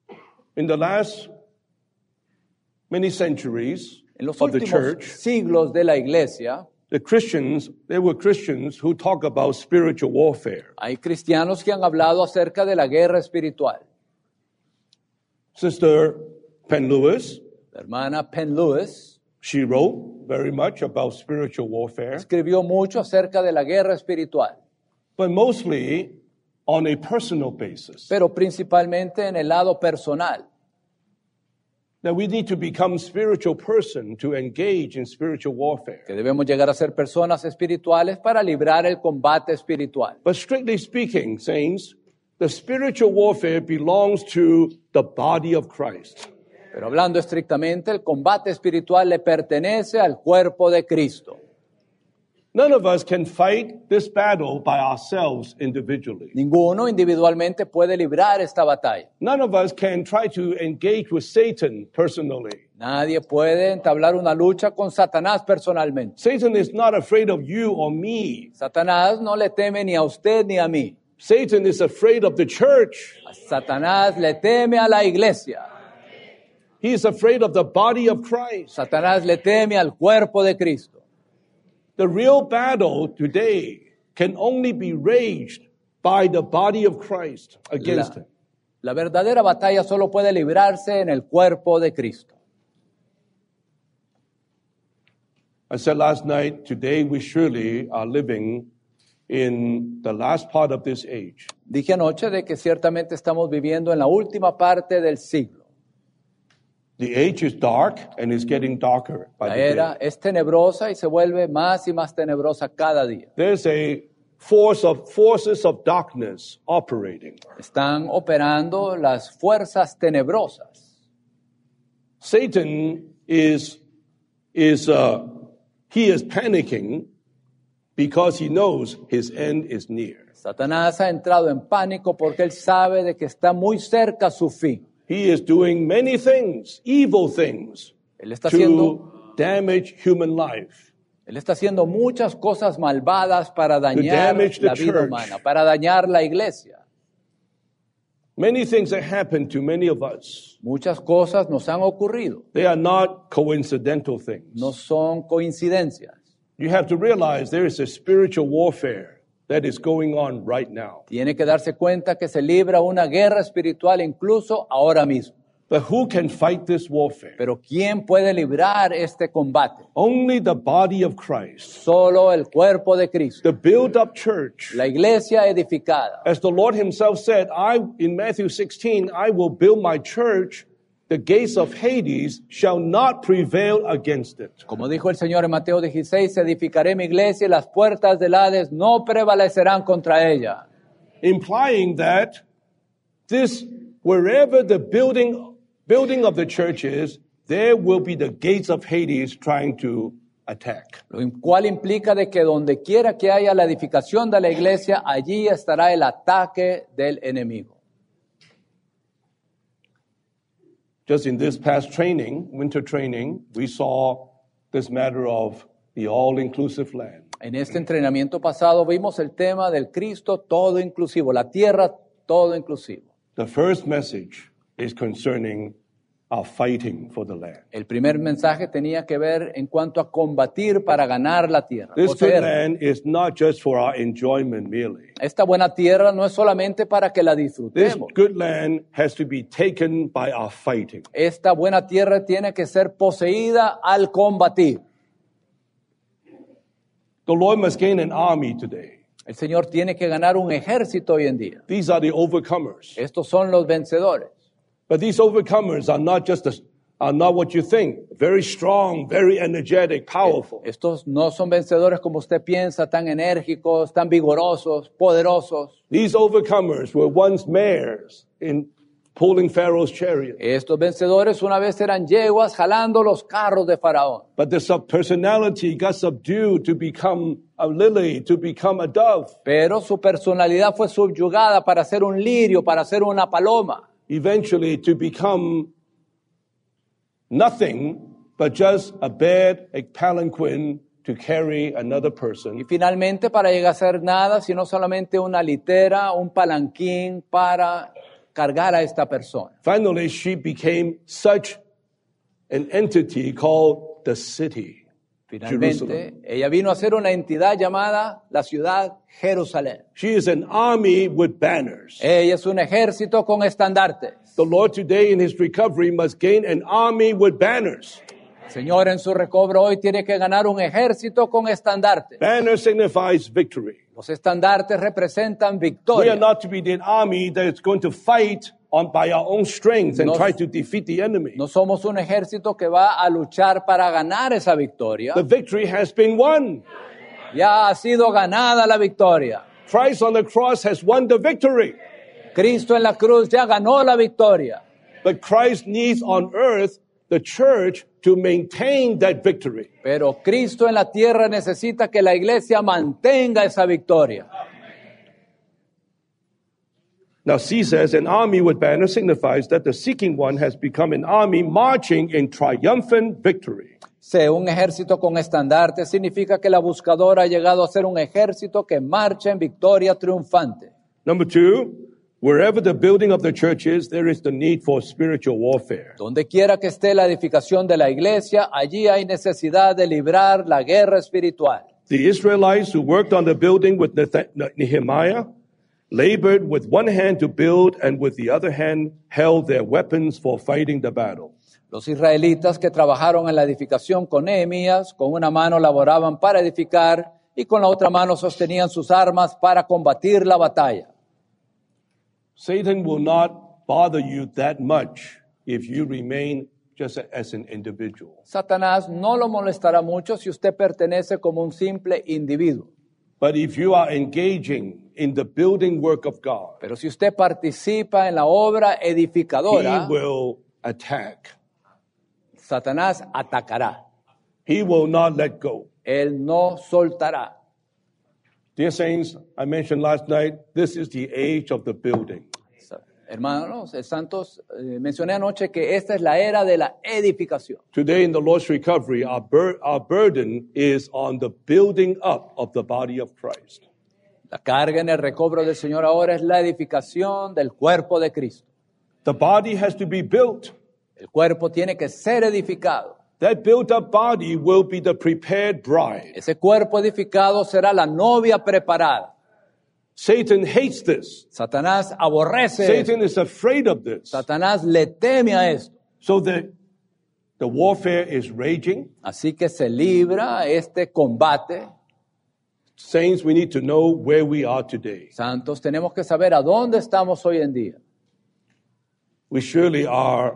In the last many centuries En los of the últimos church, siglos de la iglesia, the Christians, there were Christians who talk about spiritual warfare. hay cristianos que han hablado acerca de la guerra espiritual. Sister Penn Lewis, La hermana Penn Lewis she wrote very much about spiritual warfare, escribió mucho acerca de la guerra espiritual, but mostly on a personal basis. pero principalmente en el lado personal. That we need to become spiritual person to engage in spiritual warfare. Que debemos llegar a ser personas espirituales para librar el combate espiritual. But strictly speaking, saints, the spiritual warfare belongs to the body of Christ. Pero hablando estrictamente, el combate espiritual le pertenece al cuerpo de Cristo. None of us can fight this battle by ourselves individually. Ninguno individualmente puede librar esta batalla. None of us can try to engage with Satan personally. Nadie puede entablar una lucha con Satanás personalmente. Satan is not afraid of you or me. Satanás no le teme ni a usted ni a mí. Satan is afraid of the church. Satanás le teme a la iglesia. He is afraid of the body of Christ. Satanás le teme al cuerpo de Cristo. The real battle today can only be waged by the body of Christ against him. La verdadera batalla solo puede librarse en el cuerpo de Cristo. I said last night, today we surely are living in the last part of this age. Dije anoche de que ciertamente estamos viviendo en la última parte del siglo. The age is dark and is getting darker by La the day. era es tenebrosa y se vuelve más y más tenebrosa cada día. There's a force of forces of darkness operating. Están operando las fuerzas tenebrosas. Satan is is uh, he is panicking because he knows his end is near. Satanás ha entrado en pánico porque él sabe de que está muy cerca su fin. He is doing many things, evil things, Él está haciendo, to damage human life. él está haciendo muchas cosas malvadas para dañar damage the la vida church. humana, para dañar la iglesia. Many things that happen to many of us. Muchas cosas nos han ocurrido, They are not coincidental things. no son coincidencias. You have to realize there is a spiritual warfare that is going on right now. Tiene que darse cuenta que se libra una guerra espiritual incluso ahora mismo. But who can fight this warfare? Pero ¿quién puede librar este combate? Only the body of Christ, Solo el cuerpo de Cristo, the built-up church. la iglesia edificada. As the Lord himself said, I in Matthew sixteen, I will build my church. The gates of Hades shall not prevail against it. Como dijo el Señor en Mateo dieciséis, edificaré mi iglesia y las puertas del Hades no prevalecerán contra ella. Implying that this, wherever the building, building of the church is, there will be the gates of Hades trying to attack. Lo cual implica de que donde quiera que haya la edificación de la iglesia, allí estará el ataque del enemigo. Just in this past training, winter training, we saw this matter of the all-inclusive land. En este entrenamiento pasado vimos el tema del Cristo todo inclusivo, la tierra todo inclusivo. The first message is concerning our fighting for the land. El primer mensaje tenía que ver en cuanto a combatir para ganar la tierra. This good poseerla. land is not just for our enjoyment merely. Esta buena tierra no es solamente para que la This disfrutemos. good land has to be taken by our fighting. Esta buena tierra tiene que ser poseída al combatir. The Lord must gain an army today. El Señor tiene que ganar un ejército hoy en día. These are the overcomers. Estos son los vencedores. But these overcomers are not just a, are not what you think. Very strong, very energetic, powerful. Estos no son vencedores como usted piensa, tan enérgicos, tan vigorosos, poderosos. These overcomers were once mares in pulling Pharaoh's chariot. Estos vencedores una vez eran yeguas jalando los carros de Faraón. But the sub personality got subdued to become a lily, to become a dove. Pero su personalidad fue subyugada para ser un lirio, para ser una paloma. Eventually to become nothing but just a bed, a palanquin to carry another Y person. finalmente para llegar a ser nada, sino solamente una litera, un palanquín para cargar a esta persona. Finally, she became such an entity called the city. Finalmente, Jerusalem. ella vino a ser una entidad llamada la ciudad Jerusalén. She is an army with banners. Ella es un ejército con estandartes. The Lord today in his recovery must gain an army with banners. El Señor en su recobro hoy tiene que ganar un ejército con estandartes. Banner signifies victory. Los estandartes representan We are victoria. not to be the army that is going to fight on by our own strength and No- try to defeat the enemy. No somos un ejército que va a luchar para ganar esa victoria. The victory has been won. Ya ha sido ganada la victoria. Christ on the cross has won the victory. Cristo en la cruz ya ganó la victoria. But Christ needs on earth the church to maintain that victory. Pero Cristo en la tierra necesita que la iglesia mantenga esa victoria. Now, C says, an army with banner signifies that the seeking one has become an army marching in triumphant victory. C, un ejército con estandarte significa que la buscadora ha llegado a ser un ejército que marcha en victoria triunfante. Number two, wherever the building of the church is, there is the need for spiritual warfare. Donde quiera que esté la edificación de la iglesia, allí hay necesidad de librar la guerra espiritual. The Israelites who worked on the building with Neth- Nehemiah labored with one hand to build and with the other hand held their weapons for fighting the battle. Los israelitas que trabajaron en la edificación con Nehemías, con una mano laboraban para edificar y con la otra mano sostenían sus armas para combatir la batalla. Satan will not bother you that much if you remain just as an individual. Satanás no lo molestará mucho si usted pertenece como un simple individuo. But if you are engaging in the building work of God, Pero si usted participa en la obra he edificadora, will attack. Satanás atacará. He will not let go. Él no soltará. Dear saints, I mentioned last night, this is the age of the building. Hermanos eh, santos, eh, mencioné anoche que esta es la era de la edificación. Today in the Lord's recovery, our, bur- our burden is on the building up of the body of Christ. La carga en el recobro del Señor ahora es la edificación del cuerpo de Cristo. The body has to be built. El cuerpo tiene que ser edificado. That built up body will be the prepared bride. Ese cuerpo edificado será la novia preparada. Satan hates this. Satanás aborrece esto. Satan is afraid of this. Satanás le teme a esto. So the, the warfare is raging. Así que se libra este combate. Saints, we need to know where we are today. Santos, tenemos que saber a dónde estamos hoy en día. We surely are,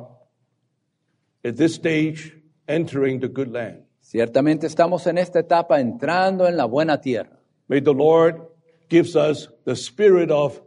at this stage, entering the good land. Ciertamente estamos en esta etapa entrando en la buena tierra. May the Lord gives us the spirit of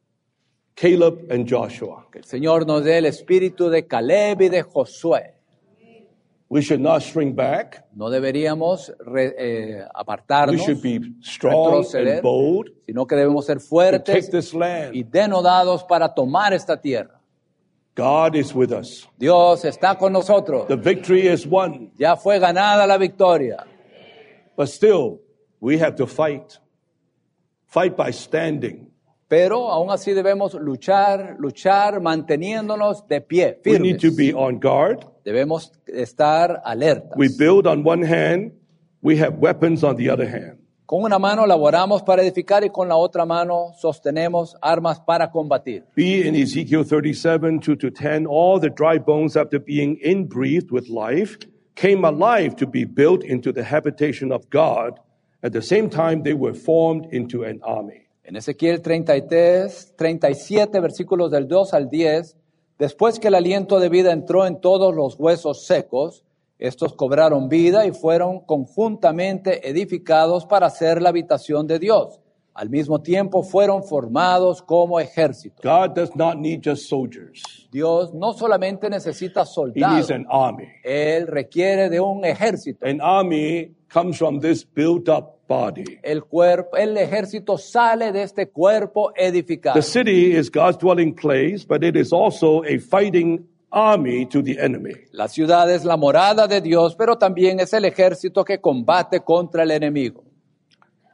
Caleb and Joshua. Que el Señor nos dé el espíritu de Caleb y de Josué. We should not shrink back. No deberíamos re- eh, We apartarnos, should be strong retroceder, and bold sino que debemos ser to take fuertes this land. y denodados para tomar esta tierra. God is with us. Dios está con nosotros. The victory is won. Ya fue ganada la victoria. But still, we have to fight. Fight by standing. Pero aún así debemos luchar, luchar manteniéndonos de pie, We need to firmes. be on guard. Debemos estar alertas. We build on one hand. We have weapons on the other hand. Con una mano laboramos para edificar y con la otra mano sostenemos armas para combatir. Be in Ezekiel thirty-seven, two to ten, all the dry bones after being inbreathed with life came alive to be built into the habitation of God. At the same time, they were formed into an army. En Ezequiel treinta y tres, treinta y siete, versículos del dos al diez, después que el aliento de vida entró en todos los huesos secos, estos cobraron vida y fueron conjuntamente edificados para hacer la habitación de Dios. Al mismo tiempo fueron formados como ejército. God does not need just soldiers. Dios no solamente necesita He needs soldados, an army. Él requiere de un ejército. An army comes from this built-up body. El cuerpo, el ejército sale de este cuerpo edificado. The city is God's dwelling place, but it is also a fighting army to the enemy. La ciudad es la morada de Dios, pero también es el ejército que combate contra el enemigo.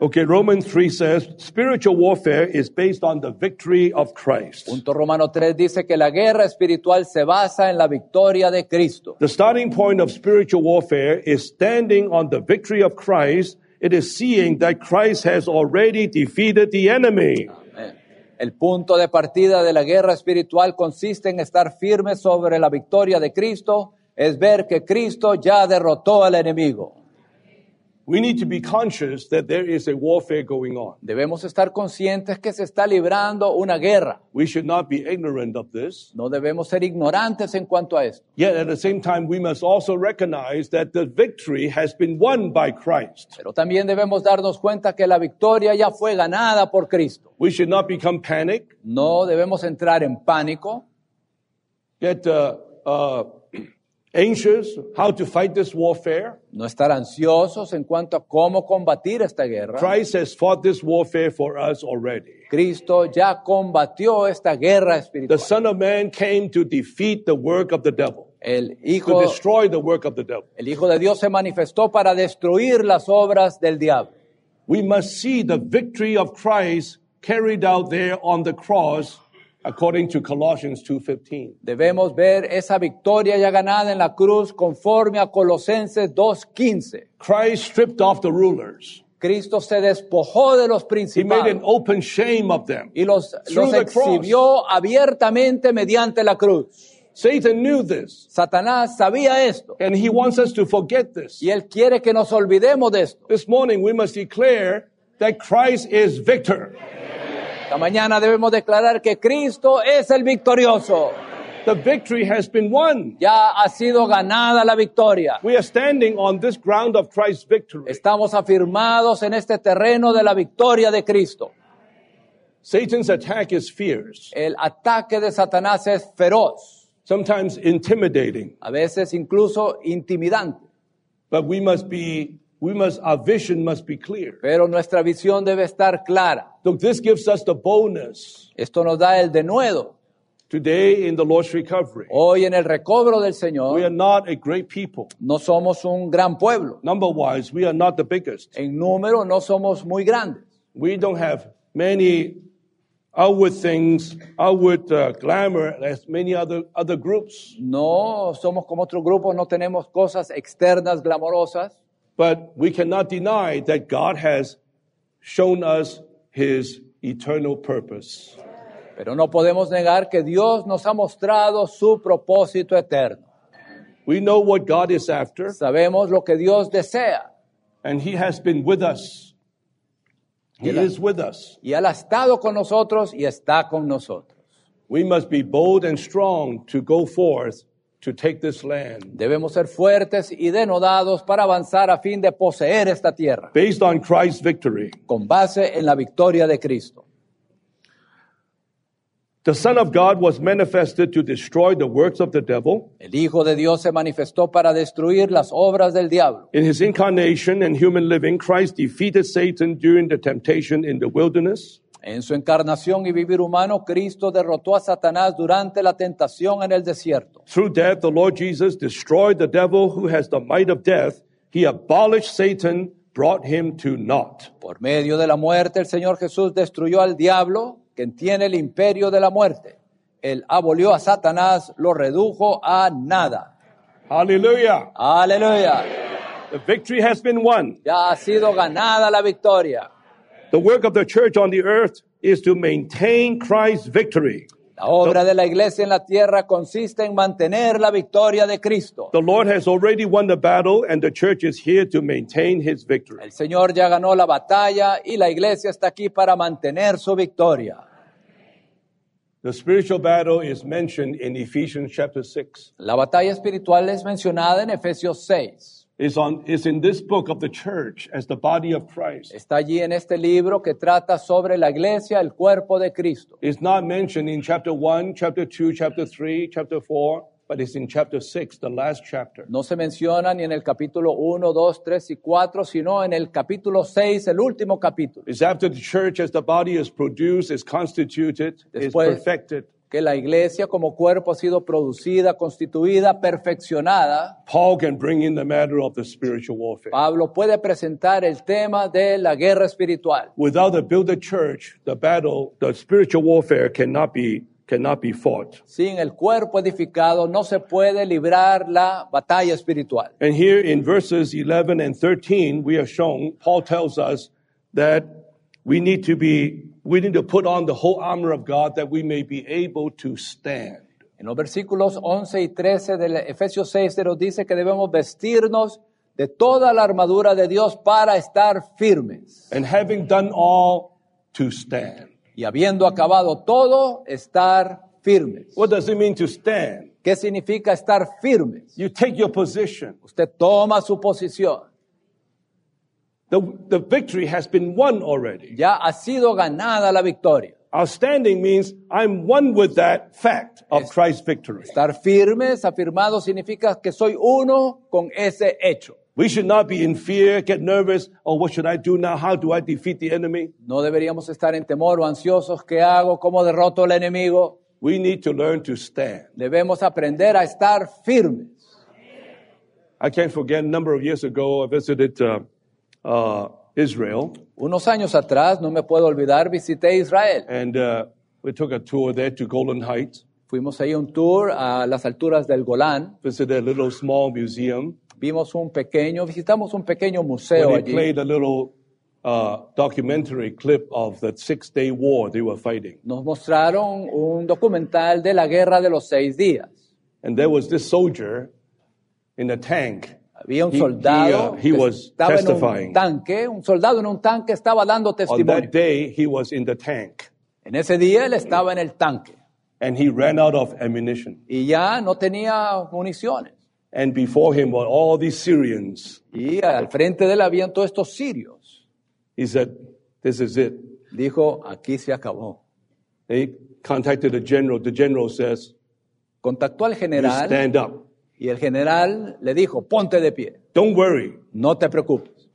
Okay, Romans three says spiritual warfare is based on the victory of Christ. Punto Romano tres dice que la guerra espiritual se basa en la victoria de Cristo. The starting point of spiritual warfare is standing on the victory of Christ. It is seeing that Christ has already defeated the enemy. Amén. El punto de partida de la guerra espiritual consiste en estar firme sobre la victoria de Cristo, es ver que Cristo ya derrotó al enemigo. We need to be conscious that there is a warfare going on. Debemos estar conscientes que se está librando una guerra. We should not be ignorant of this. No debemos ser ignorantes en cuanto a esto. Yet at the same time, we must also recognize that the victory has been won by Christ. Pero también debemos darnos cuenta que la victoria ya fue ganada por Cristo. We should not become panicked, No debemos entrar en pánico, get uh, uh, anxious how to fight this warfare. no estar ansiosos en cuanto a cómo combatir esta guerra. Christ has fought this warfare for us already. Cristo ya combatió esta guerra The espiritual. Son of Man came to defeat the work of the devil, El to Hijo, destroy the work of the devil. el Hijo de Dios se manifestó para destruir las obras del diablo. We must see the victory of Christ carried out there on the cross, according to Colossians two fifteen. Debemos ver esa victoria ya ganada en la cruz conforme a Colosenses dos quince. Christ stripped off the rulers. Cristo se despojó de los He made an principados open shame of them. y los, Through los the cross. exhibió abiertamente mediante la cruz. Satan knew this, Satanás sabía esto and he wants us to forget this. y él quiere que nos olvidemos de esto. This morning we must declare that Christ is victor. Esta mañana debemos declarar que Cristo es el victorioso. The victory has been won. Ya ha sido ganada la victoria. We are standing on this ground of Christ's victory. Estamos afirmados en este terreno de la victoria de Cristo. Satan's attack is fierce, El ataque de Satanás es feroz, sometimes intimidating, a veces incluso intimidante, but we must be, we must, our vision must be clear. pero nuestra visión debe estar clara. Look, this gives us the boldness Esto nos da el denuedo. today in the Lord's recovery. Hoy en el recobro del We Señor are not a great people. no somos un gran pueblo. Number-wise, we are not the biggest. En número no somos muy grandes. We don't have many outward things, outward uh, glamour as many other, other groups. No somos como otros grupos, no tenemos cosas externas glamorosas. But we cannot deny that God has shown us his eternal purpose. Pero no podemos negar que Dios nos ha mostrado su propósito eterno. We know what God is after, Sabemos lo que Dios desea and he has been with us. He Y él- is with us. y Él ha estado con nosotros y está con nosotros. We must be bold and strong to go forth to take this land. Debemos ser fuertes y denodados para avanzar a fin de poseer esta tierra, Based on Christ's victory. con base en la victoria de Cristo. The Son of God was manifested to destroy the works of the devil. El Hijo de Dios se manifestó para destruir las obras del diablo. In his incarnation and human living, Christ defeated Satan during the temptation in the wilderness. En su encarnación y vivir humano, Cristo derrotó a Satanás durante la tentación en el desierto. Through death, the Lord Jesus destroyed the devil who has the might of death. He abolished Satan, brought him to naught. Por medio de la muerte, el Señor Jesús destruyó al diablo, quien tiene el imperio de la muerte. Él abolió a Satanás, lo redujo a nada. Hallelujah. Aleluya. The victory has been won. Ya ha sido ganada la victoria. The work of the church on the earth is to maintain Christ's victory. La obra de la iglesia en la tierra consiste en mantener la victoria de Cristo. The Lord has already won the battle, and the church is here to maintain his victory. El Señor ya ganó la batalla y la iglesia está aquí para mantener su victoria. The spiritual battle is mentioned in Ephesians chapter six. La batalla espiritual es mencionada en Efesios seis. Is on is in this book of the church as the body of Christ. Está allí en este libro que trata sobre la iglesia, el cuerpo de Cristo. It's not mentioned in chapter one, chapter two, chapter three, chapter four, but it's in chapter six, the last chapter. No se menciona ni en el capítulo uno, dos, tres y cuatro, sino en el capítulo seis, el último capítulo. It's after the church as the body is produced, is constituted, is Después- perfected. que la iglesia como cuerpo ha sido producida, constituida, perfeccionada, Paul can bring in the matter of the spiritual warfare. Pablo puede presentar el tema de la guerra espiritual. Without a built church, the battle, the spiritual warfare cannot be cannot be fought. Sin el cuerpo edificado no se puede librar la batalla espiritual. And here in verses eleven and thirteen, we are shown, Paul tells us that we need to be, we need to put on the whole armor of God that we may be able to stand. En los versículos once y trece de Efesios seis se nos dice que debemos vestirnos de toda la armadura de Dios para estar firmes. And having done all, to stand. Y habiendo acabado todo, estar firmes. What does it mean to stand? ¿Qué significa estar firmes? You take your position. Usted toma su posición. The, the victory has been won already. Ya ha sido ganada la victoria. Our standing means I'm one with that fact of Christ's victory. Estar firmes, afirmado, significa que soy uno con ese hecho. We should not be in fear, get nervous. Oh, what should I do now? How do I defeat the enemy? No deberíamos estar en temor o ansiosos. ¿Qué hago? ¿Cómo derroto al enemigo? We need to learn to stand. Debemos aprender a estar firmes. I can't forget a number of years ago, I visited uh, uh, Israel. Unos años atrás, no me puedo olvidar, visité Israel. And uh, we took a tour there to Golan Heights. Fuimos ahí un tour a las alturas del Golán. Visited a little small museum. Vimos un pequeño, visitamos un pequeño Where museo they allí. played a little uh, documentary clip of the Six-Day War they were fighting. Nos mostraron un documental de la guerra de los seis días. And there was this soldier in a tank. Había un He- he, soldado uh, he que was estaba en un testifying. tanque, un soldado en un tanque estaba dando On testimonio. that day, he was in the tank. En ese día él estaba en el tanque And he ran out of ammunition. y ya no tenía municiones. And before him were all these Syrians. Y al frente de él habían todos estos sirios. He said, this is it. Dijo, aquí se acabó. He contacted the general. The general says, Contactó al you general stand up. y el general le dijo, ponte de pie, Don't worry. no te preocupes.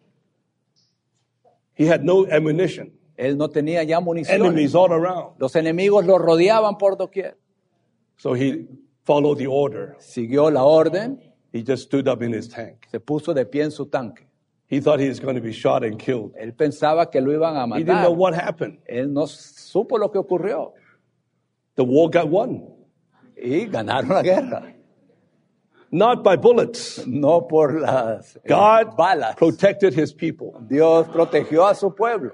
He had no ammunition. Él no tenía ya municiones. Enemies all around. Los enemigos lo rodeaban por doquier. So he followed the order. Siguió la orden, He just stood up in his tank. se puso de pie en su tanque. He thought he was going to be shot and killed. Él pensaba que lo iban a He didn't know matar. what happened. Él no supo lo que ocurrió. The war got won. Y ganaron la guerra. Not by bullets. No por las eh, God balas. protected his people. Dios protegió a su pueblo.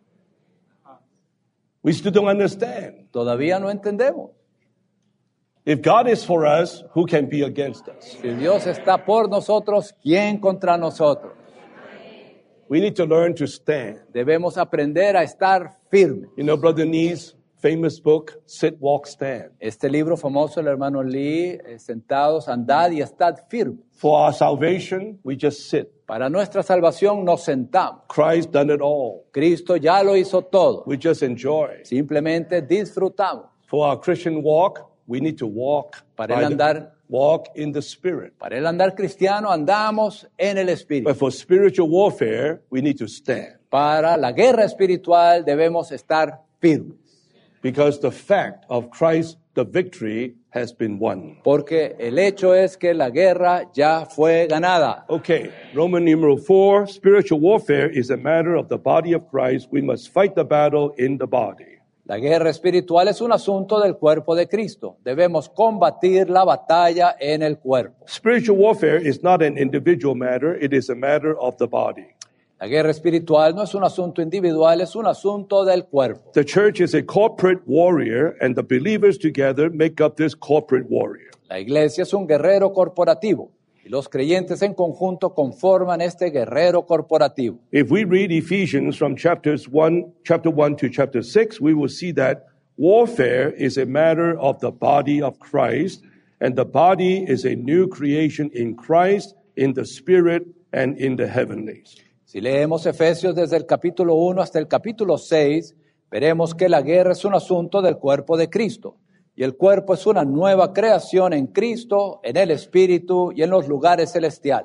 We still don't understand. Todavía no entendemos. If God is for us, who can be against us? Si Dios está por nosotros, ¿quién contra nosotros? We need to learn to stand. Debemos aprender a estar firmes. You know, Brother Nee's famous book, Sit, Walk, Stand. Este libro famoso, el hermano Lee, eh, sentados, andad y estad firmes. For our salvation, we just sit. Para nuestra salvación nos sentamos. Christ done it all. Cristo ya lo hizo todo. We just enjoy. Simplemente disfrutamos. For our Christian walk, we need to walk. Para by el the- andar- walk in the Spirit. Para el andar cristiano andamos en el Espíritu. But for spiritual warfare, we need to stand. Para la guerra espiritual debemos estar firmes. Because the fact of Christ, the victory, has been won. Porque el hecho es que la guerra ya fue ganada. Okay, Roman numeral four, spiritual warfare is a matter of the body of Christ. We must fight the battle in the body. La guerra espiritual es un asunto del cuerpo de Cristo. Debemos combatir la batalla en el cuerpo. Spiritual warfare is not an individual matter, it is a matter of the body. La guerra espiritual no es un asunto individual, es un asunto del cuerpo. The church is a corporate warrior, and the believers together make up this corporate warrior. La iglesia es un guerrero corporativo y los creyentes en conjunto conforman este guerrero corporativo. If we read Ephesians from chapters one, chapter one to chapter six, we will see that warfare is a matter of the body of Christ, and the body is a new creation in Christ, in the spirit, and in the heavenlies. Si leemos Efesios desde el capítulo uno hasta el capítulo seis, veremos que la guerra es un asunto del cuerpo de Cristo. Y el cuerpo es una nueva creación en Cristo, en el Espíritu y en los lugares celestiales.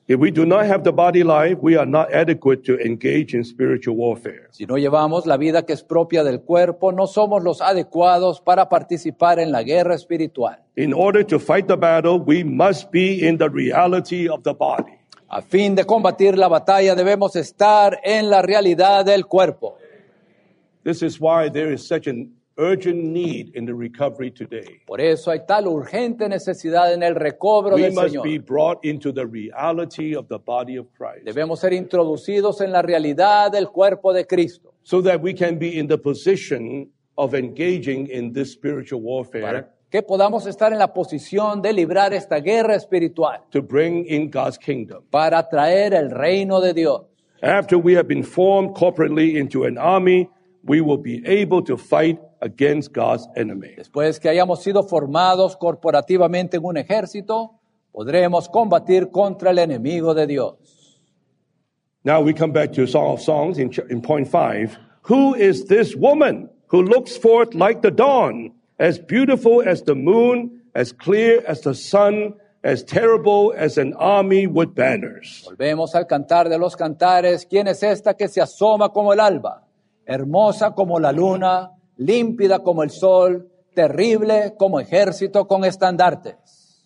If we do not have the body life, we are not adequate to engage in spiritual warfare. Si no llevamos la vida que es propia del cuerpo, no somos los adecuados para participar en la guerra espiritual. In order to fight the battle, we must be in the reality of the body. A fin de combatir la batalla, debemos estar en la realidad del cuerpo. This is why there is such an urgent need in the recovery today. Por eso hay tal urgente necesidad en el recobro We del must Señor. be brought into the reality of the body of Christ Debemos ser introducidos en la realidad del cuerpo de Cristo, so that we can be in the position of engaging in this spiritual warfare para que podamos estar en la posición de librar esta guerra espiritual, to bring in God's kingdom. para traer el reino de Dios. After we have been formed corporately into an army, we will be able to fight against God's enemy. Después que hayamos sido formados corporativamente en un ejército, podremos combatir contra el enemigo de Dios. Now we come back to Song of Songs in, ch- in point five. Who is this woman who looks forth like the dawn, as beautiful as the moon, as clear as the sun, as terrible as an army with banners? Volvemos al cantar de los cantares. ¿Quién es esta que se asoma como el alba? Hermosa como la luna, límpida como el sol, terrible como ejército con estandartes.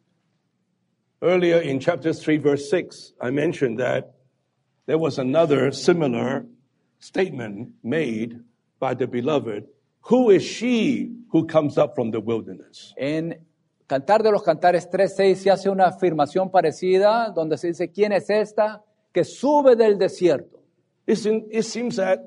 Earlier in chapter three, verse six, I mentioned that there was another similar statement made by the beloved. Who is she who comes up from the wilderness? En Cantar de los Cantares tres seis se hace una afirmación parecida donde se dice, ¿quién es esta que sube del desierto? Isn't- It seems that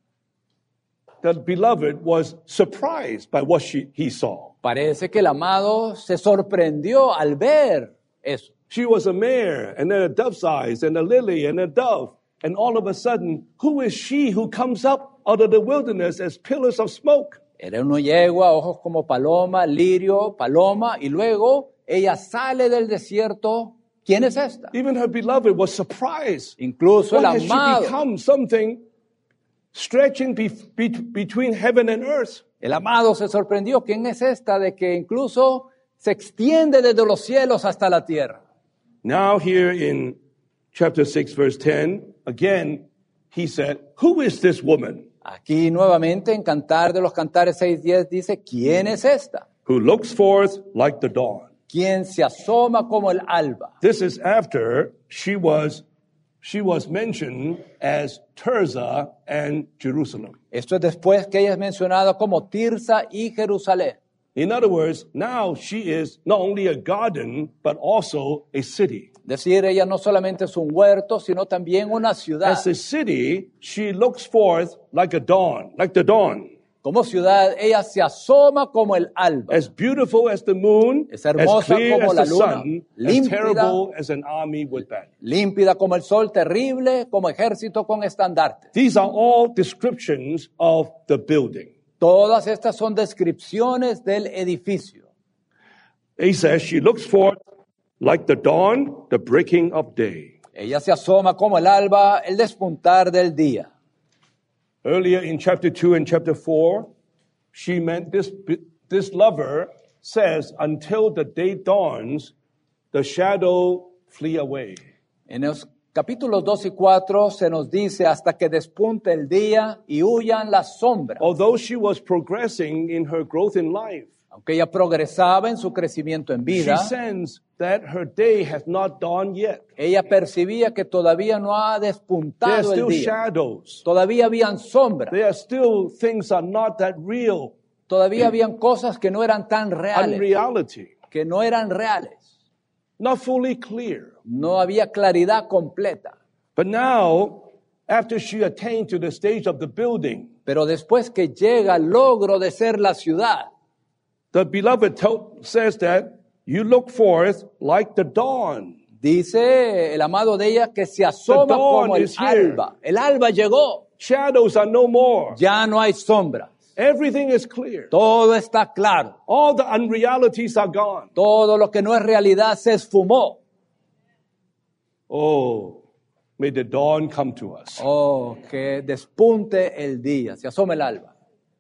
the beloved was surprised by what she, he saw. Parece que el amado se sorprendió al ver eso. She was a mare, and then a dove's eyes, and a lily, and a dove. And all of a sudden, who is she who comes up out of the wilderness as pillars of smoke? Era una yegua, ojos como paloma, lirio, paloma, y luego ella sale del desierto. ¿Quién es esta? Even her beloved was surprised. Incluso el What has she amado, become? Something stretching be, be, between heaven and earth. el amado se sorprendió. ¿Quién es esta de que incluso se extiende desde los cielos hasta la tierra? Now here in chapter six, verse ten, again, he said, who is this woman Aquí nuevamente en Cantar de los Cantares seis diez dice, ¿quién es esta? who looks forth like the dawn? ¿Quién se asoma como el alba? This is after she was, she was mentioned as Tirzah and Jerusalem. Esto es después que ella es mencionada como Tirsa y Jerusalén. In other words, now she is not only a garden, but also a city. Es decir, ella no solamente es un huerto, sino también una ciudad. As a city, she looks forth like a dawn, like the dawn. Como ciudad, ella se asoma como el alba. As beautiful as the moon, Es as hermosa clear como as la the luna, sun, as límpida. terrible as an army with banners. Límpida como el sol, terrible como ejército con estandartes. These are all descriptions of the building. Todas estas son descripciones del edificio. He says she looks forth like the dawn, the breaking of day. Ella se asoma como el alba, el despuntar del día. Earlier in chapter two and chapter four, she meant this, this lover says, until the day dawns, the shadow flee away. En los capítulos dos y cuatro se nos dice hasta que despunte el día y huyan las sombras. Although she was progressing in her growth in life, Aunque ella progresaba en su crecimiento en she vida, sensed that her day has not dawned yet. ella percibía que todavía no ha There are despuntado el still día. shadows. Todavía habían sombras. There are still things are not that real, Todavía habían cosas que no eran tan reales, unreality, que no eran reales. not fully clear. No había claridad completa. But now, after she attained to the stage of the building, Pero después que llega el logro de ser la ciudad, the beloved told, says that you look forth like the dawn. dice el amado de ella que se asoma The dawn como el is here. alba. El alba llegó. Shadows are no more. Ya no hay sombras. Everything is clear. Todo está claro. All the unrealities are gone. Todo lo que no es realidad se esfumó. Oh, may the dawn come to us. Oh, que despunte el día, se asoma el alba.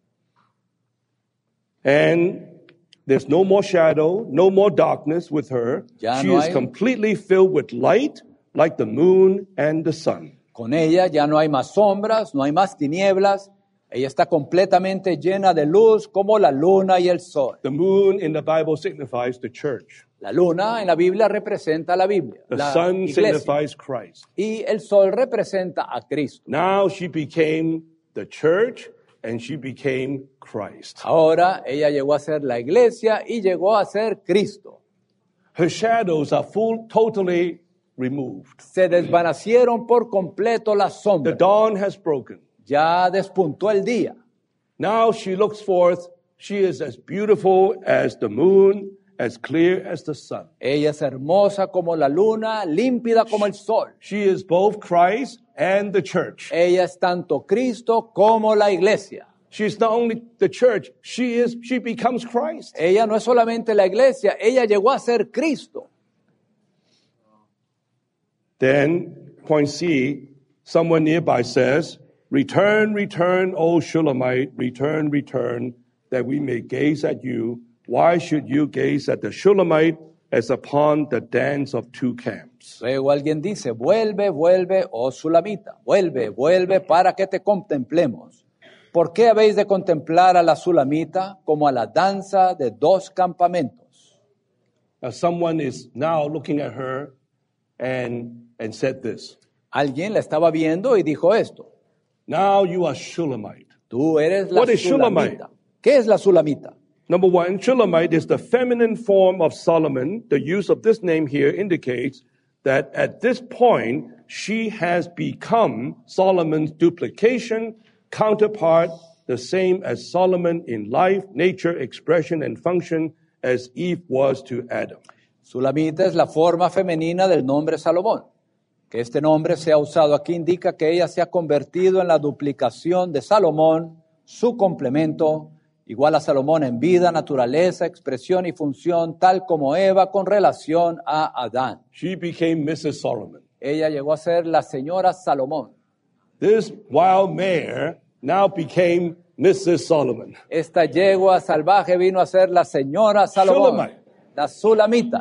And there's no more shadow, no more darkness with her. Ya She no is hay- completely filled with light, like the moon and the sun. Con ella ya no hay más sombras, no hay más tinieblas. Ella está completamente llena de luz como la luna y el sol. The moon in the Bible signifies the church. La luna en la Biblia representa la Biblia, The la sun iglesia. signifies Christ. Y el sol representa a Cristo. Now she became the church and she became Christ. Ahora ella llegó a ser la iglesia y llegó a ser Cristo. Her shadows are full, totally removed. Se desvanecieron por completo las The sombras. dawn has broken. Ya despuntó el día. Now she looks forth. She is as beautiful as the moon, as clear as the sun. Ella es hermosa como la luna, límpida como el sol. She is both Christ and the church. Ella es tanto Cristo como la iglesia. She's not only the church, she is she becomes Christ. Ella no es solamente la iglesia, ella llegó a ser Cristo. Then, point C, someone nearby says, "Return, return, O Shulamite, return, return, that we may gaze at you. Why should you gaze at the Shulamite as upon the dance of two camps?" Luego alguien dice, vuelve, vuelve, oh Sulamita, vuelve, vuelve para que te contemplemos. ¿Por qué habéis de contemplar a la Sulamita como a la danza de dos campamentos? Now, someone is now looking at her and, and said this, Alguien la estaba viendo y dijo esto, "Now you are Shulamite." tú eres la What is Shulamite? Sulamita. ¿Qué es la Sulamita? Number one, Shulamite is the feminine form of Solomon. The use of this name here indicates that at this point, she has become Solomon's duplication, counterpart, the same as Solomon in life, nature, expression, and function as Eve was to Adam. Sulamita es la forma femenina del nombre Salomón. Que este nombre sea usado aquí indica que ella se ha convertido en la duplicación de Salomón, su complemento, igual a Salomón en vida, naturaleza, expresión y función, tal como Eva con relación a Adán. She became Missus Solomon. Ella llegó a ser la señora Salomón. This wild mare now became Missus Solomon. Esta yegua salvaje vino a ser la señora Salomón, Shulamite. la Sulamita.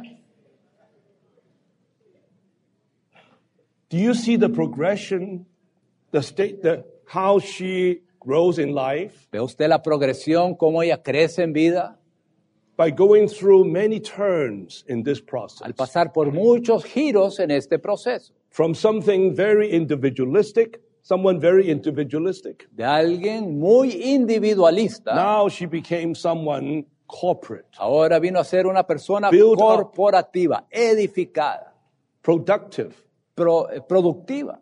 Do you see the progression, the state, the, how she grows in life? ¿Ve usted la progresión, cómo ella crece en vida? By going through many turns in this process. Al pasar por muchos giros en este proceso. From something very individualistic, someone very individualistic. De alguien muy individualista, Now she became someone corporate, ahora vino a ser una persona Build up. corporativa, edificada, productive, pro- eh, productiva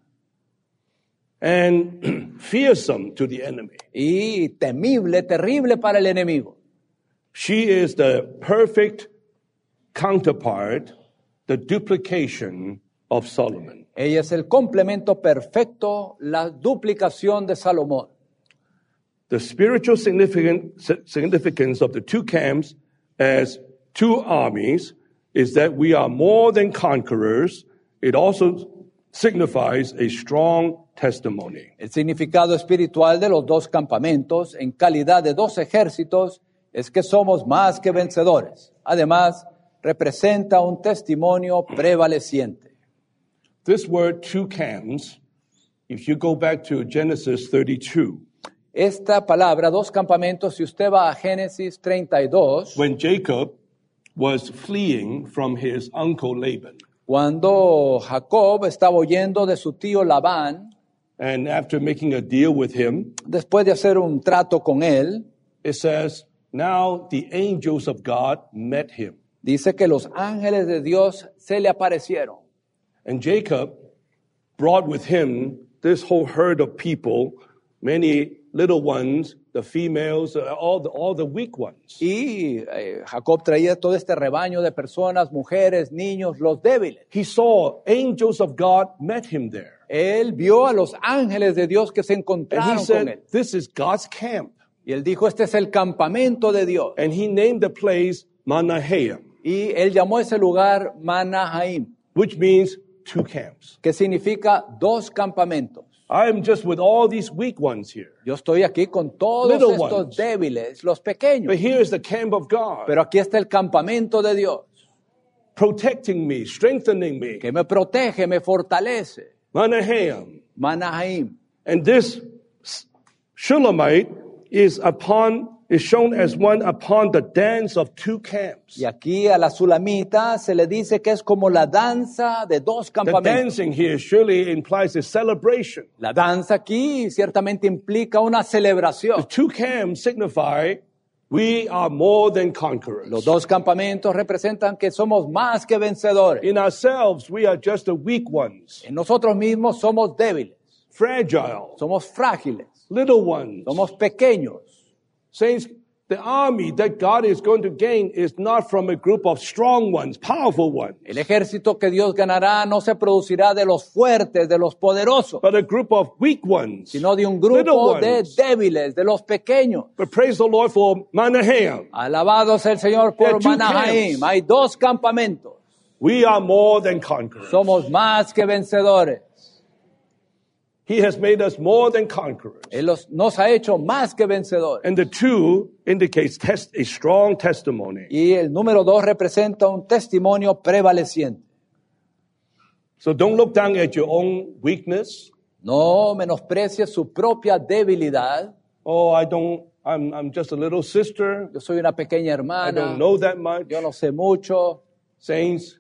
and fearsome to the enemy. y temible, terrible para el enemigo. She is the perfect counterpart, the duplication of Solomon. Ella es el complemento perfecto, la duplicación de Salomón. The spiritual significant, significance of the two camps as two armies is that we are more than conquerors. It also signifies a strong testimony. El significado espiritual de los dos campamentos en calidad de dos ejércitos es que somos más que vencedores. Además, representa un testimonio prevaleciente. This word two camps, if you go back to Genesis thirty-two, Esta palabra, dos campamentos, si usted va a Génesis treinta y dos, when Jacob was fleeing from his uncle Laban, cuando Jacob estaba huyendo de su tío Labán, and after making a deal with him, después de hacer un trato con él, it says, now the angels of God met him. dice que los ángeles de Dios se le aparecieron. And Jacob brought with him this whole herd of people, many little ones, the females, uh, all the, all the weak ones. Y eh, Jacob traía todo este rebaño de personas, mujeres, niños, los débiles. He saw angels of God met him there. Él vio a los ángeles de Dios que se And he encontraron con said, él. this is God's camp. Y él dijo, este es el campamento de Dios. And he named the place Manahaim, Y él llamó ese lugar Manahaim, which means two camps. que significa dos campamentos. I am just with all these weak ones here. Yo estoy aquí con todos Little estos ones. débiles, los pequeños. But here is the camp of God. Pero aquí está el campamento de Dios. protecting me, strengthening me. que me protege, me fortalece. Manahem. Manahaim. And this Shulamite is upon is shown as one upon the dance of two camps. Y aquí a la Sulamita se le dice que es como la danza de dos The campamentos. dancing here surely implies a celebration. La danza aquí ciertamente implica una The celebración. two camps signify we are more than conquerors. Los dos campamentos representan que somos más que vencedores. In ourselves, we are just the weak ones, En nosotros mismos somos débiles, fragile, somos frágiles, little ones. somos pequeños. Saints, the army that God is going to gain is not from a group of strong ones, powerful ones, El ejército que Dios ganará no se producirá de los fuertes, de los poderosos, but a group of weak ones, sino de un little grupo de ones. débiles, de los pequeños. But praise the Lord for Manahem. Alabado sea el Señor There are por two Manahaim. camps. Hay dos campamentos. We are more than conquerors. Somos más que vencedores. He has made us more than conquerors. Él los- nos ha hecho más que vencedores. And the two indicates test, a strong testimony. Y el número dos representa un testimonio prevaleciente. So don't look down at your own weakness. No menosprecie su propia debilidad. Oh, I don't, I'm, I'm just a little sister. Yo soy una pequeña I hermana. don't know that much. Yo no sé mucho. Saints,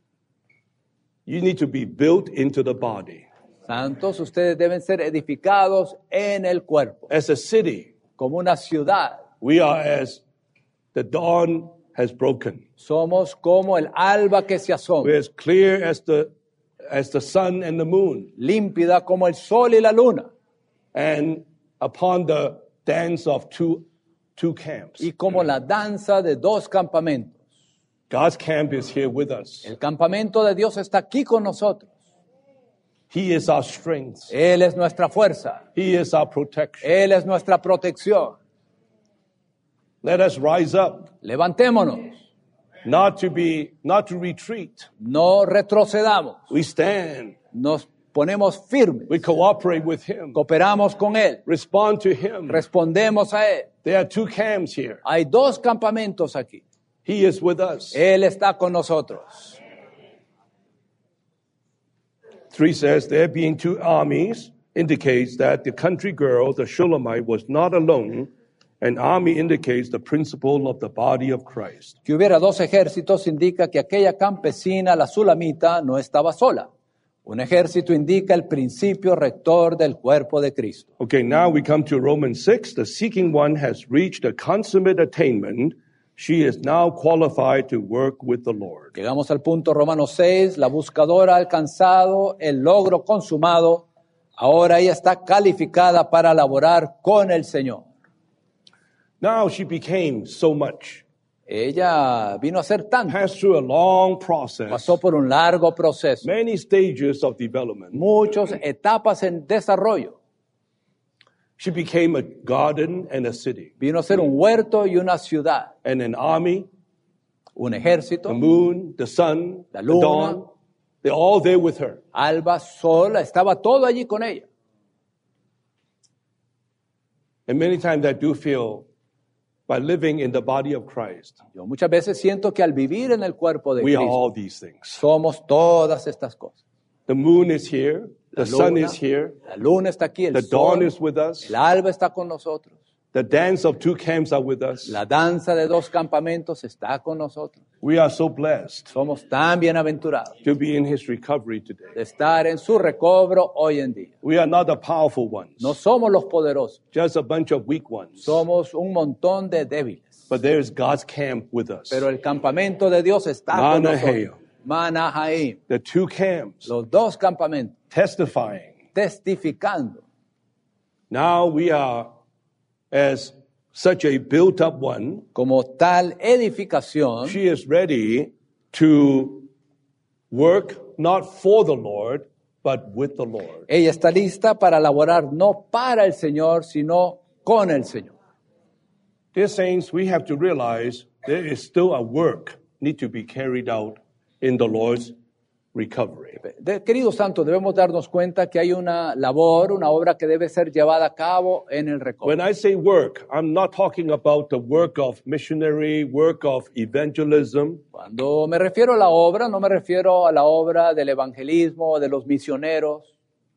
you need to be built into the body. Santos, ustedes deben ser edificados en el cuerpo, As a city, como una ciudad. we are as the dawn has broken. Somos como el alba que se We're asoma, as clear as the, as the sun and the moon. límpida como el sol y la luna, And upon the dance of two, two camps. y como la danza de dos campamentos. God's camp is here with us. El campamento de Dios está aquí con nosotros. He is our strength. Él es nuestra fuerza. He is our protection. Él es nuestra protección. Let us rise up, Levantémonos, not to be, not to retreat. no retrocedamos, We stand. nos ponemos firmes, We cooperate with Him. cooperamos con Él, Respond to Him. respondemos a Él. There are two camps here. Hay dos campamentos aquí. He is with us. Él está con nosotros. Three says, there being two armies indicates that the country girl, the Shulamite, was not alone. An army indicates the principle of the body of Christ. Que hubiera dos ejércitos indica que aquella campesina, la Sulamita, no estaba sola. Un ejército indica el principio rector del cuerpo de Cristo. Okay, now we come to Romans six. The seeking one has reached a consummate attainment. She is now qualified to work with the Lord. Llegamos al punto Romanos seis, la buscadora ha alcanzado el logro consumado, ahora ella está calificada para laborar con el Señor. Now she became so much, Ella vino a ser tanto, passed through a long process, pasó por un largo proceso, many stages of development. muchas etapas en desarrollo. She became a garden and a city, Vino a ser un huerto y una ciudad, and an army, un ejército, the moon, the sun, La the luna. dawn. They're all there with her. alba, sol, estaba todo allí con ella. And many times I do feel, by living in the body of Christ, Yo muchas veces siento que al vivir en el cuerpo de we are Cristo, all these things. somos todas estas cosas. The moon is here, the La sun luna, is here, la luna está aquí, el the dawn sol, is with us, el alba está con nosotros. the dance of two camps are with us. La danza de dos campamentos está con nosotros. We are so blessed Somos tan bienaventurados to be in his recovery today. de estar en su recobro hoy en día. We are not the powerful ones, No somos los poderosos, just a bunch of weak ones. somos un montón de débiles. But there is God's camp with us. Pero el campamento de Dios está con Manahaim. nosotros. Manahaim. The two camps Los dos campamentos testifying. testificando. Now we are as such a built up one. Como tal edificación, She is ready to work not for the Lord, but with the Lord. ella está lista para laborar no para el Señor, sino con el Señor. Dear saints, we have to realize there is still a work need to be carried out in the Lord's recovery. De- queridos santos, debemos darnos cuenta que hay una labor, una obra que debe ser llevada a cabo en el recobro. When I say work, I'm not talking about the work of missionary, work of evangelism. Cuando me refiero a la obra, no me refiero a la obra del evangelismo, de los misioneros.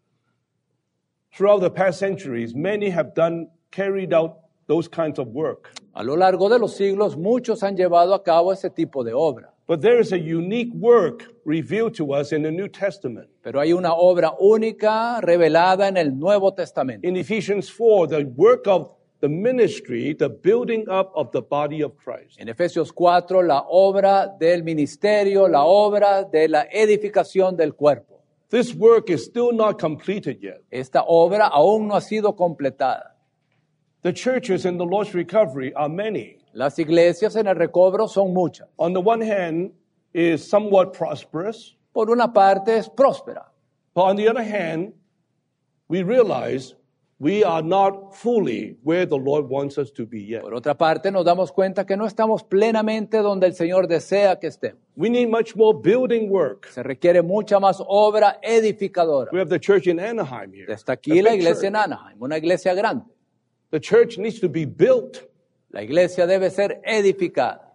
Throughout the past centuries, many have done, carried out those kinds of work. A lo largo de los siglos, muchos han llevado a cabo ese tipo de obra. But there is a unique work revealed to us in the New Testament. Pero hay una obra única revelada en el Nuevo Testamento. In Ephesians four, the work of the ministry, the building up of the body of Christ. En Efesios cuatro, la obra del ministerio, la obra de la edificación del cuerpo. This work is still not completed yet. Esta obra aún no ha sido completada. The churches in the Lord's recovery are many. Las iglesias en el recobro son muchas. On the one hand, is somewhat prosperous, Por una parte es próspera, but on the other hand, we realize we are not fully where the Lord wants us to be yet. por otra parte nos damos cuenta que no estamos plenamente donde el Señor desea que estemos. We need much more building work. Se requiere mucha más obra edificadora. We have the church in Anaheim here. Está a aquí la big iglesia en church. Anaheim, una iglesia grande. The church needs to be built. La iglesia debe ser edificada.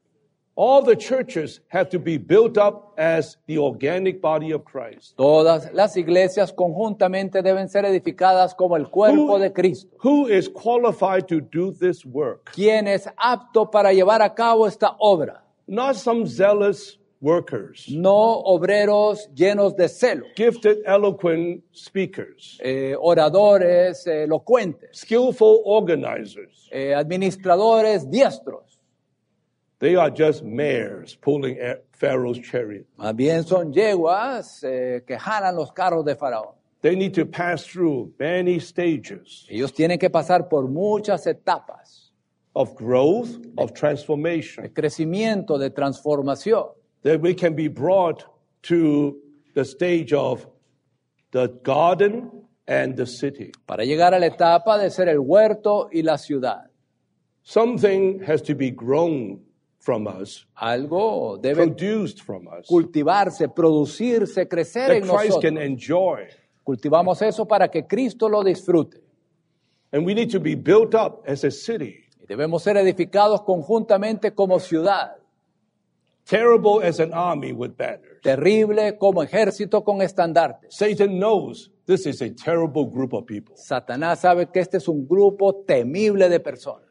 All the churches have to be built up as the organic body of Christ. Todas las iglesias conjuntamente deben ser edificadas como el cuerpo Who- de Cristo. Who is qualified to do this work? ¿Quién es apto para llevar a cabo esta obra? Not some zealous workers, No obreros llenos de celo, gifted, eloquent speakers, eh, oradores eh, elocuentes, skillful organizers. eh, administradores diestros. They are just mares pulling a- Pharaoh's chariot. Más bien son yeguas eh, que jalan los carros de Faraón. They need to pass through many stages Ellos tienen que pasar por muchas etapas of growth, of transformation, de crecimiento, de transformación, that we can be brought to the stage of the garden and the city. para llegar a la etapa de ser el huerto y la ciudad. Something has to be grown from us, Algo debe produced from us, cultivarse, producirse, crecer that en Christ can nosotros. enjoy. Cultivamos eso para que Cristo lo disfrute. And we need to be built up as a city, Y debemos ser edificados conjuntamente como ciudad, terrible as an army with banners. terrible como ejército con estandartes. Satan knows this is a terrible group of people. Satanás sabe que este es un grupo temible de personas.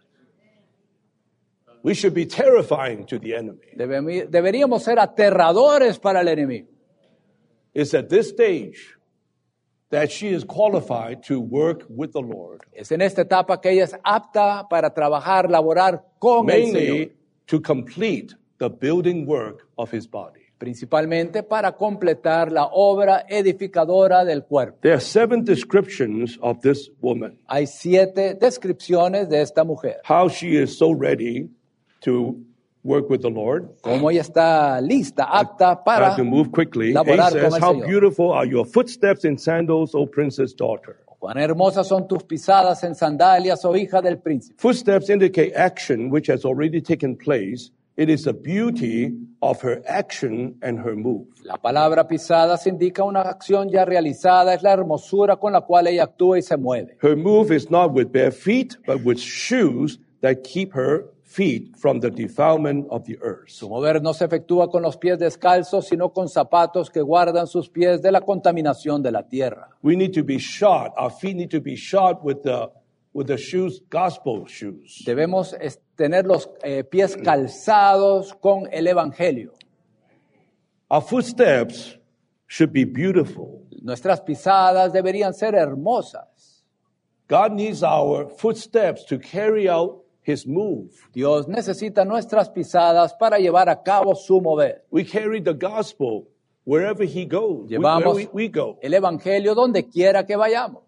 We should be terrifying to the enemy. Debe- Deberíamos ser aterradores para el enemigo. It's at this stage that she is qualified to work with the Lord, Es en esta etapa que ella es apta para trabajar, laborar con el Señor, mainly to complete the building work of his body. principalmente para completar la obra edificadora del cuerpo. There are seven descriptions of this woman, Hay siete descripciones de esta mujer. how she is so ready to work with the Lord. Cómo ella está lista, apta I para have to move quickly. Eight laborar says, con el how Señor. beautiful are your footsteps in sandals, O princess daughter. Cuán hermosas son tus pisadas en sandalias, oh hija del príncipe. Footsteps indicate action which has already taken place. It is the beauty of her action and her move. La palabra pisadas indica una acción ya realizada, es la hermosura con la cual ella actúa y se mueve. Her move is not with bare feet, but with shoes that keep her feet from the defilement of the earth. Su mover no se efectúa con los pies descalzos, sino con zapatos que guardan sus pies de la contaminación de la tierra. We need to be shod. Our feet need to be shod with the with the shoes, gospel shoes. Debemos es- tener los eh, pies calzados con el Evangelio. Our footsteps should be beautiful. Nuestras pisadas deberían ser hermosas. God needs our footsteps to carry out his move. Dios necesita nuestras pisadas para llevar a cabo su mover. We carry the gospel wherever he goes, where Llevamos we, we go. el Evangelio donde quiera que vayamos.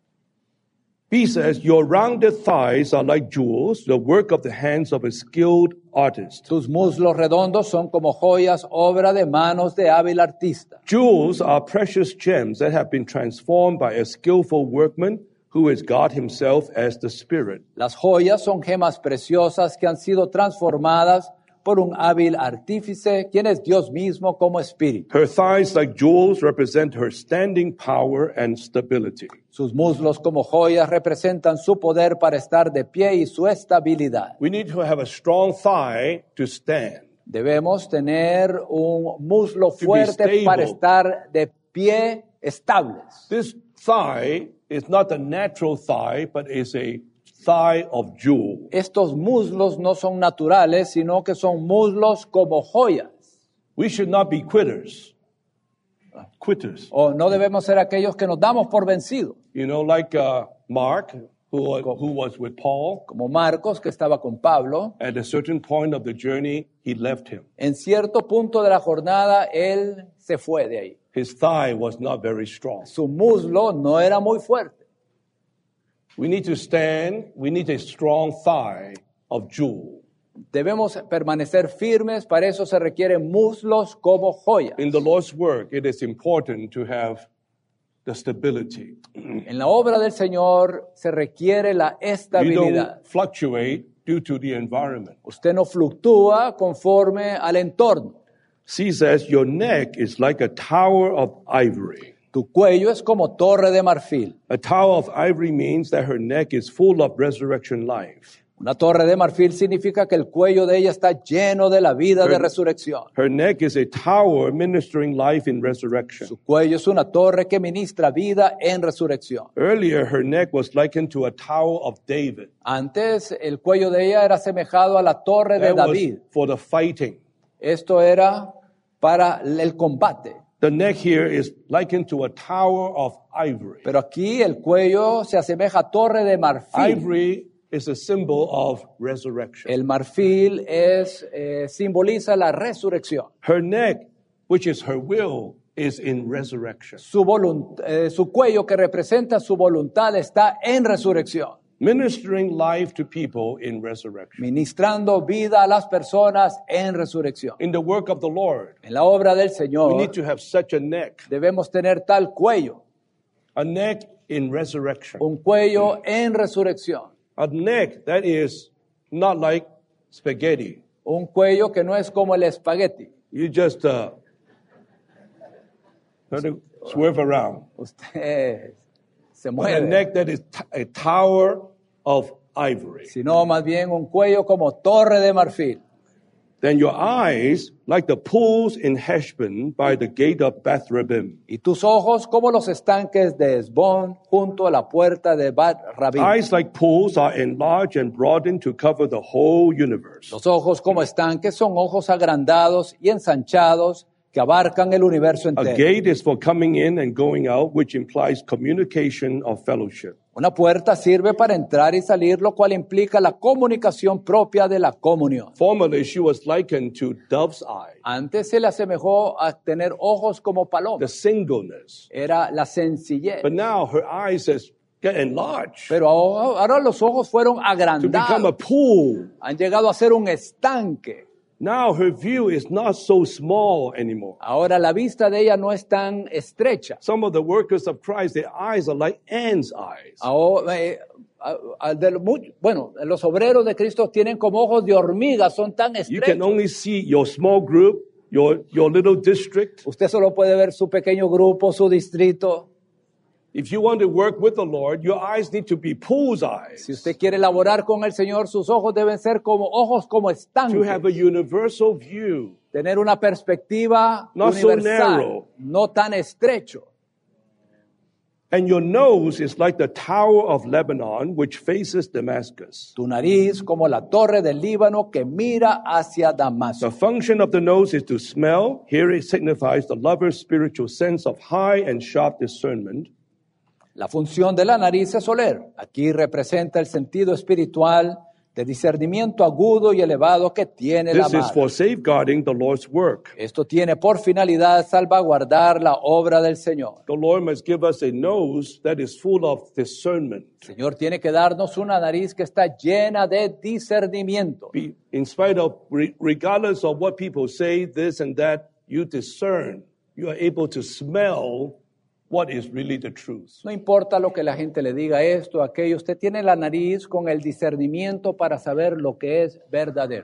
He says, your rounded thighs are like jewels, the work of the hands of a skilled artist. Tus muslos redondos son como joyas, obra de manos de hábil artista. Jewels are precious gems that have been transformed by a skillful workman who is God himself as the Spirit. Las joyas son gemas preciosas que han sido transformadas por un hábil artífice, quien es Dios mismo como espíritu. Her thighs, like jewels, represent her standing power and stability. Sus muslos como joyas representan su poder para estar de pie y su estabilidad. We need to have a strong thigh to stand. Debemos tener un muslo be fuerte stable. para estar de pie estables. This thigh is not a natural thigh, but is a thigh of jewel. Estos muslos no son naturales, sino que son muslos como joyas. We should not be quitters. Quitters. O no debemos ser aquellos que nos damos por vencidos, You know, like uh, Mark, who, who was with Paul. como Marcos, que estaba con Pablo. At a certain point of the journey, he left him. En cierto punto de la jornada, él se fue de ahí. His thigh was not very strong. Su muslo no era muy fuerte. We need to stand. We need a strong thigh of jewel. Debemos permanecer firmes, para eso se requieren muslos como joyas. In the Lord's work, it is important to have the stability. En la obra del Señor se requiere la You estabilidad. don't fluctuate due to the environment. Usted no fluctúa conforme al entorno. C says, your neck is like a tower of ivory. Tu cuello es como torre de marfil. A tower of ivory means that her neck is full of resurrection life. Una torre de marfil significa que el cuello de ella está lleno de la vida de resurrección. Her neck is a tower ministering life in resurrection. Su cuello es una torre que ministra vida en resurrección. Earlier, her neck was likened to a tower of David. Antes, el cuello de ella era asemejado a la torre de That was David. for the fighting. Esto era para el combate. The neck here is likened to a tower of ivory. Pero aquí el cuello se asemeja a torre de marfil. Ivory is a symbol of resurrection. El marfil es, eh, simboliza la resurrección. Her neck, which is her will, is in resurrection. Su, volunt- eh, su cuello, que representa su voluntad, está en resurrección, Ministering life to people in resurrection. ministrando vida a las personas en resurrección. In the work of the Lord, En la obra del we Señor need to have such a neck, debemos tener tal cuello, a neck in resurrection. un cuello en resurrección, A neck that is not like spaghetti. un cuello que no es como el espagueti. You just uh, have to swerve around. Usted se But a mueve, neck that is t- a tower of ivory. sino más bien un cuello como torre de marfil. Then your eyes, like the pools in Heshbon by the gate of Beth Rabbim. Y tus ojos como los estanques de Esbón junto a la puerta de Bat Rabim. Eyes like pools are enlarged and broadened to cover the whole universe. Los ojos como estanques son ojos agrandados y ensanchados que abarcan el universo A entero. gate is for coming in and going out, which implies communication or fellowship. Una puerta sirve para entrar y salir, lo cual implica la comunicación propia de la comunión. Formerly, she was likened to dove's eye, Antes se le asemejó a tener ojos como the palomas. singleness. Era la sencillez. But now her eyes has get enlarged Pero ahora ahora los ojos fueron to become a agrandados. pool. Han llegado a ser un estanque. Now her view is not so small anymore. Ahora la vista de ella no es tan estrecha. Some of the workers of Christ, their eyes are like ants' eyes. Ahora, eh, a- a- de lo mu- bueno, los obreros de Cristo tienen como ojos de hormiga, son tan You can estrechos. only see your small group, your, your little district. Usted solo puede ver su pequeño grupo, su distrito. If you want to work with the Lord, your eyes need to be pool's eyes. Si usted quiere laborar con el Señor, sus ojos deben ser como ojos como To estanques. have a universal view. Tener una perspectiva Not so universal, narrow. no tan estrecho. And your nose is like the tower of Lebanon, which faces Damascus. Tu nariz como la torre del Líbano que mira hacia Damasco. The function of the nose is to smell. Here it signifies the lover's spiritual sense of high and sharp discernment. La función de la nariz es oler. Aquí representa el sentido espiritual de discernimiento agudo y elevado que tiene la This is mano. for safeguarding the Lord's work. Esto tiene por finalidad salvaguardar la obra del Señor. The Lord must give us a nose that is full of discernment. El Señor tiene que darnos una nariz que está llena de discernimiento. Be, in spite of, re- regardless of what people say, this and that, you discern. You are able to smell what is really the truth. No importa lo que la gente le diga esto, aquello, usted tiene la nariz con el discernimiento para saber lo que es verdadero.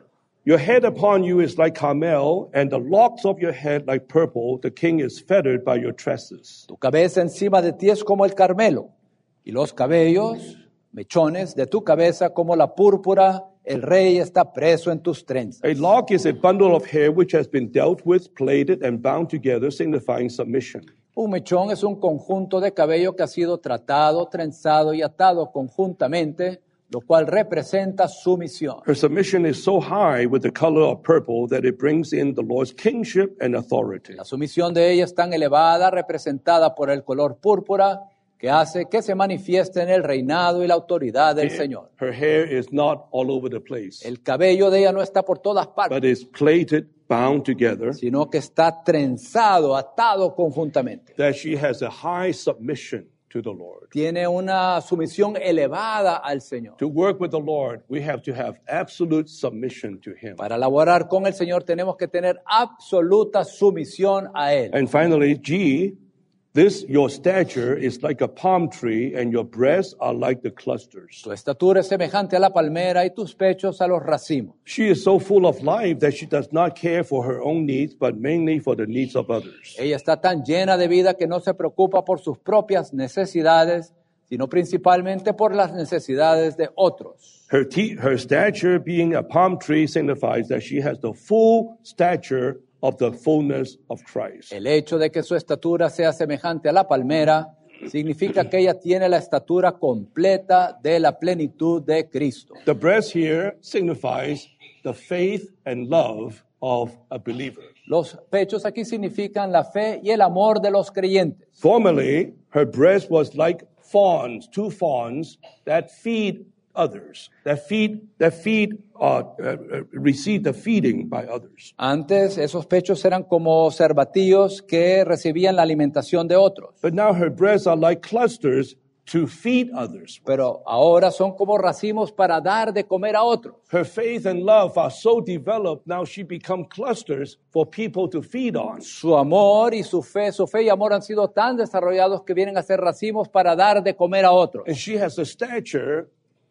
Your head upon you is like Carmel, and the locks of your head like purple. The king is fettered by your tresses. Tu cabeza encima de ti es como el Carmelo, y los cabellos, mechones de tu cabeza como la púrpura. El rey está preso en tus trenzas. A lock is a bundle of hair which has been dealt with, plaited, and bound together, signifying submission. Un mechón es un conjunto de cabello que ha sido tratado, trenzado y atado conjuntamente, lo cual representa sumisión. Her submission is so high with the color of purple that it brings in the Lord's kingship and authority. La sumisión de ella es tan elevada, representada por el color púrpura, que hace que se manifieste en el reinado y la autoridad del Señor. Her hair is not all over the place, El cabello de ella no está por todas partes, but is plaited, bound together, sino que está trenzado, atado conjuntamente. that she has a high submission to the Lord. Tiene una sumisión elevada al Señor. To work with the Lord, we have to have absolute submission to Him. Para laborar con el Señor tenemos que tener absoluta sumisión a Él. And finally, G, this your stature is like a palm tree, and your breasts are like the clusters. Tu estatura es semejante a la palmera y tus pechos a los racimos. She is so full of life that she does not care for her own needs, but mainly for the needs of others. Ella está tan llena de vida que no se preocupa por sus propias necesidades, sino principalmente por las necesidades de otros. Her, te- her stature being a palm tree signifies that she has the full stature of the fullness of Christ. El hecho de que su estatura sea semejante a la palmera significa que ella tiene la estatura completa de la plenitud de Cristo. The breast here signifies the faith and love of a believer. Los pechos aquí significan la fe y el amor de los creyentes. Formerly, her breast was like fawns, two fawns that feed others, that feed, that feed, uh, uh, receive the feeding by others. Antes esos pechos eran como cervatillos que recibían la alimentación de otros, But now her breasts are like clusters to feed others. pero ahora son como racimos para dar de comer a otros. Her faith and love are so developed, now she become clusters for people to feed on. Su amor y su fe, su fe y amor han sido tan desarrollados que vienen a ser racimos para dar de comer a otros. And she has a stature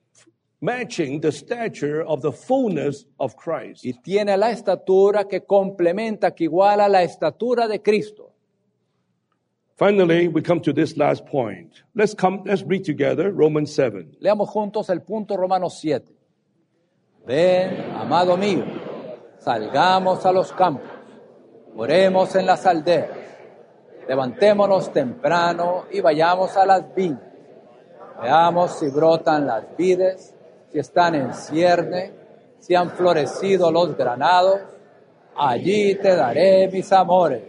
matching the stature of the fullness of Christ. Y tiene la estatura que complementa, que iguala la estatura de Cristo. Finally, we come to this last point. Let's come, let's read together Romans seven. Leamos juntos el punto Romanos siete. Ven, amado mío, salgamos a los campos, oremos en las aldeas, levantémonos temprano y vayamos a las viñas. Veamos si brotan las vides, si están en cierne, si han florecido los granados. Allí te daré mis amores.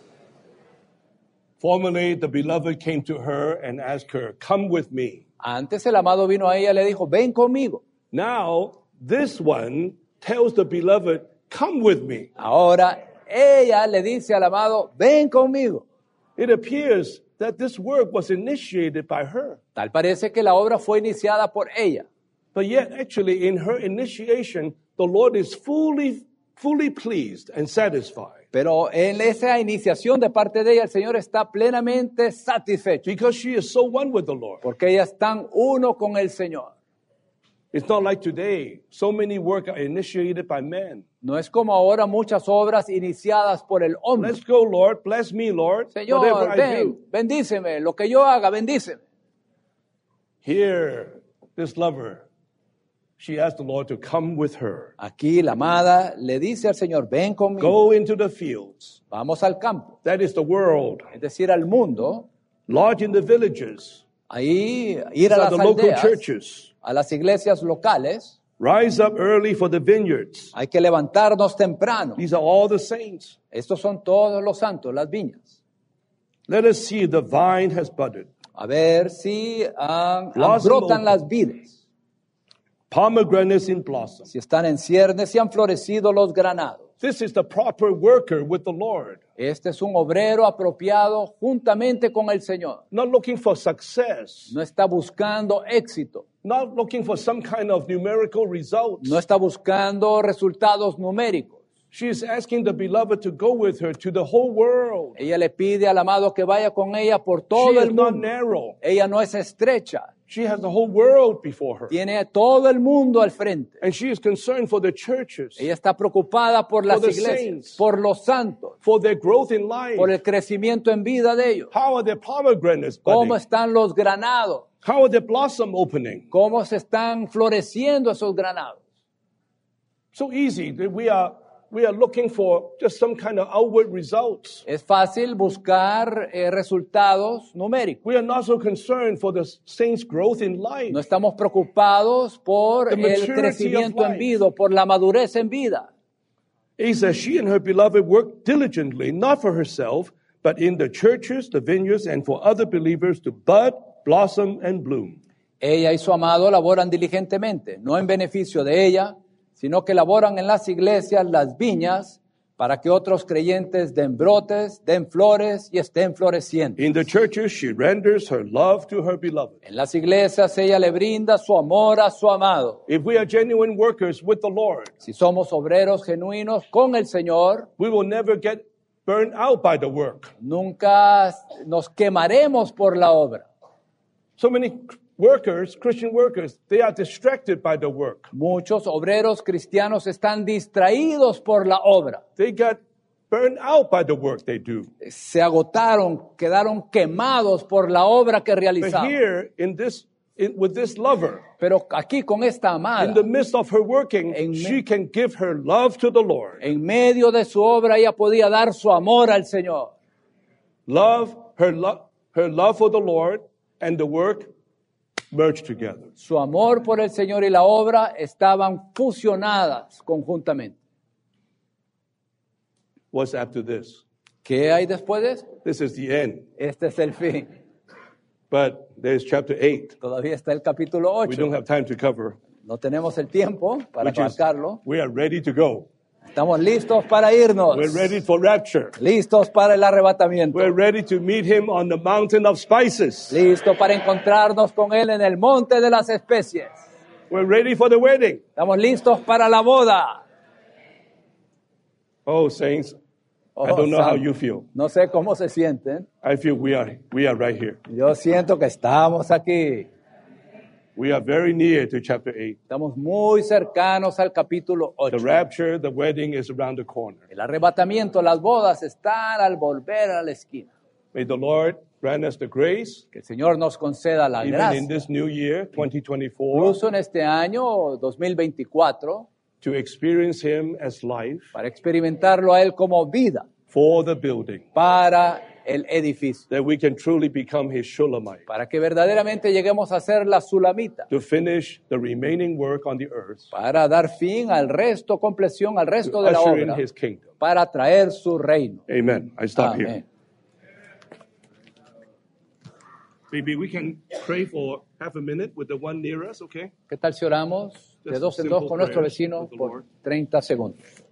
Formerly, the beloved came to her and asked her, "Come with me." Antes el amado vino a ella y le dijo, ven conmigo. Now, this one tells the beloved, "Come with me." Ahora ella le dice al amado, ven conmigo. It appears that this work was initiated by her. Tal parece que la obra fue iniciada por ella. But yet, actually, in her initiation, the Lord is fully, fully pleased and satisfied. Pero en esa iniciación de parte de ella, el Señor está plenamente satisfecho. Because she is so one with the Lord. Porque ella es tan uno con el Señor. It's not like today. So many work are initiated by men. No es como ahora muchas obras iniciadas por el hombre. Let's go, Lord. Bless me, Lord. Señor, Whatever I ven, do. bendíceme. Lo que yo haga, bendíceme. Here, this lover, she asked the Lord to come with her. Aquí la amada le dice al Señor, ven conmigo. Go into the fields. Vamos al campo. That is the world. Es decir, al mundo. Lodge in the villages. Ahí ir These a are las the local aldeas, churches. a las iglesias locales. Rise up early for the vineyards. Hay que levantarnos temprano. These are all the saints. Estos son todos los santos, las viñas. Let us see if the vine has budded. A ver si han, han Blossom brotan open. las vides, Pomegranates in blossom. si están en ciernes, si han florecido los granados. This is the proper worker with the Lord. Este es un obrero apropiado juntamente con el Señor. Not looking for success. No está buscando éxito, Not looking for some kind of numerical results. no está buscando resultados numéricos. She is asking the beloved to go with her to the whole world. Ella le pide al amado que vaya con ella por todo She el is not mundo. narrow. Ella no es estrecha, She has the whole world before her. tiene todo el mundo al frente. And she is concerned for the churches, Ella está preocupada por las For the iglesias, saints. por los santos, for their growth in life. por el crecimiento en vida de ellos. How are their pomegranates ¿Cómo budding? están los granados? How are their blossom opening? ¿Cómo se están floreciendo esos granados? So easy that we are we are looking for just some kind of outward results. Es fácil buscar eh, resultados numéricos. We are not so concerned for the saints' growth in life. No estamos preocupados por The el maturity of crecimiento en life. vida, por la madurez en vida. He says she and her beloved work diligently, not for herself, but in the churches, the vineyards, and for other believers to bud, blossom, and bloom. Ella y su amado laboran diligentemente, no en beneficio de ella, sino que laboran en las iglesias, las viñas, para que otros creyentes den brotes, den flores y estén floreciendo. In the churches, she renders her love to her beloved. En las iglesias ella le brinda su amor a su amado. If we are genuine workers with the Lord, Si somos obreros genuinos con el Señor, we will never get burned out by the work. nunca nos quemaremos por la obra. So many workers, Christian workers, they are distracted by the work. Muchos obreros cristianos están distraídos por la obra. They get burned out by the work they do. Se agotaron, quedaron quemados por la obra que But realizaban. here, in this, in, with this lover, Pero aquí con esta amada, in the midst of her working, En me- she can give her love to the Lord. en medio de su obra ella podía dar su amor al Señor. Love, her, lo- her love for the Lord and the work merged together. Su amor por el Señor y la obra estaban fusionadas conjuntamente. What's after this? ¿Qué hay después de esto? This is the end. Este es el fin. But there's chapter eight. Todavía está el capítulo We don't ocho. have time to cover. No tenemos el tiempo para Which is, abarcarlo. we are ready to go. Estamos listos para irnos. We're ready for rapture. Listos para el arrebatamiento. We're ready to meet him on the mountain of spices. Listos para encontrarnos con Él en el monte de las especies. We're ready for the wedding. Estamos listos para la boda. Oh, saints, I Oh, don't know how santo. you feel. No sé cómo se sienten. I feel we are we are right here. Yo siento que estamos aquí. We are very near to chapter eight. Estamos muy cercanos al capítulo The ocho. rapture, the wedding is around the corner. El arrebatamiento, las bodas están al volver a la esquina. May the Lord grant us the grace, Que el Señor nos conceda la even gracia, in this new year, twenty twenty-four, incluso en este año dos mil veinticuatro, to experience him as life para experimentarlo a Él como vida for the building, para el edificio, that we can truly become his Shulamite, para que verdaderamente lleguemos a ser la sulamita, to finish the remaining work on the earth, para dar fin al resto, compleción al resto de la usher in obra, his kingdom. para traer su reino. Amen. I stop here. Amén. Maybe we can pray for half a minute with the one near us, okay? ¿Qué tal si oramos de Just dos en simple dos con nuestro prayers vecino with the por Lord. treinta segundos?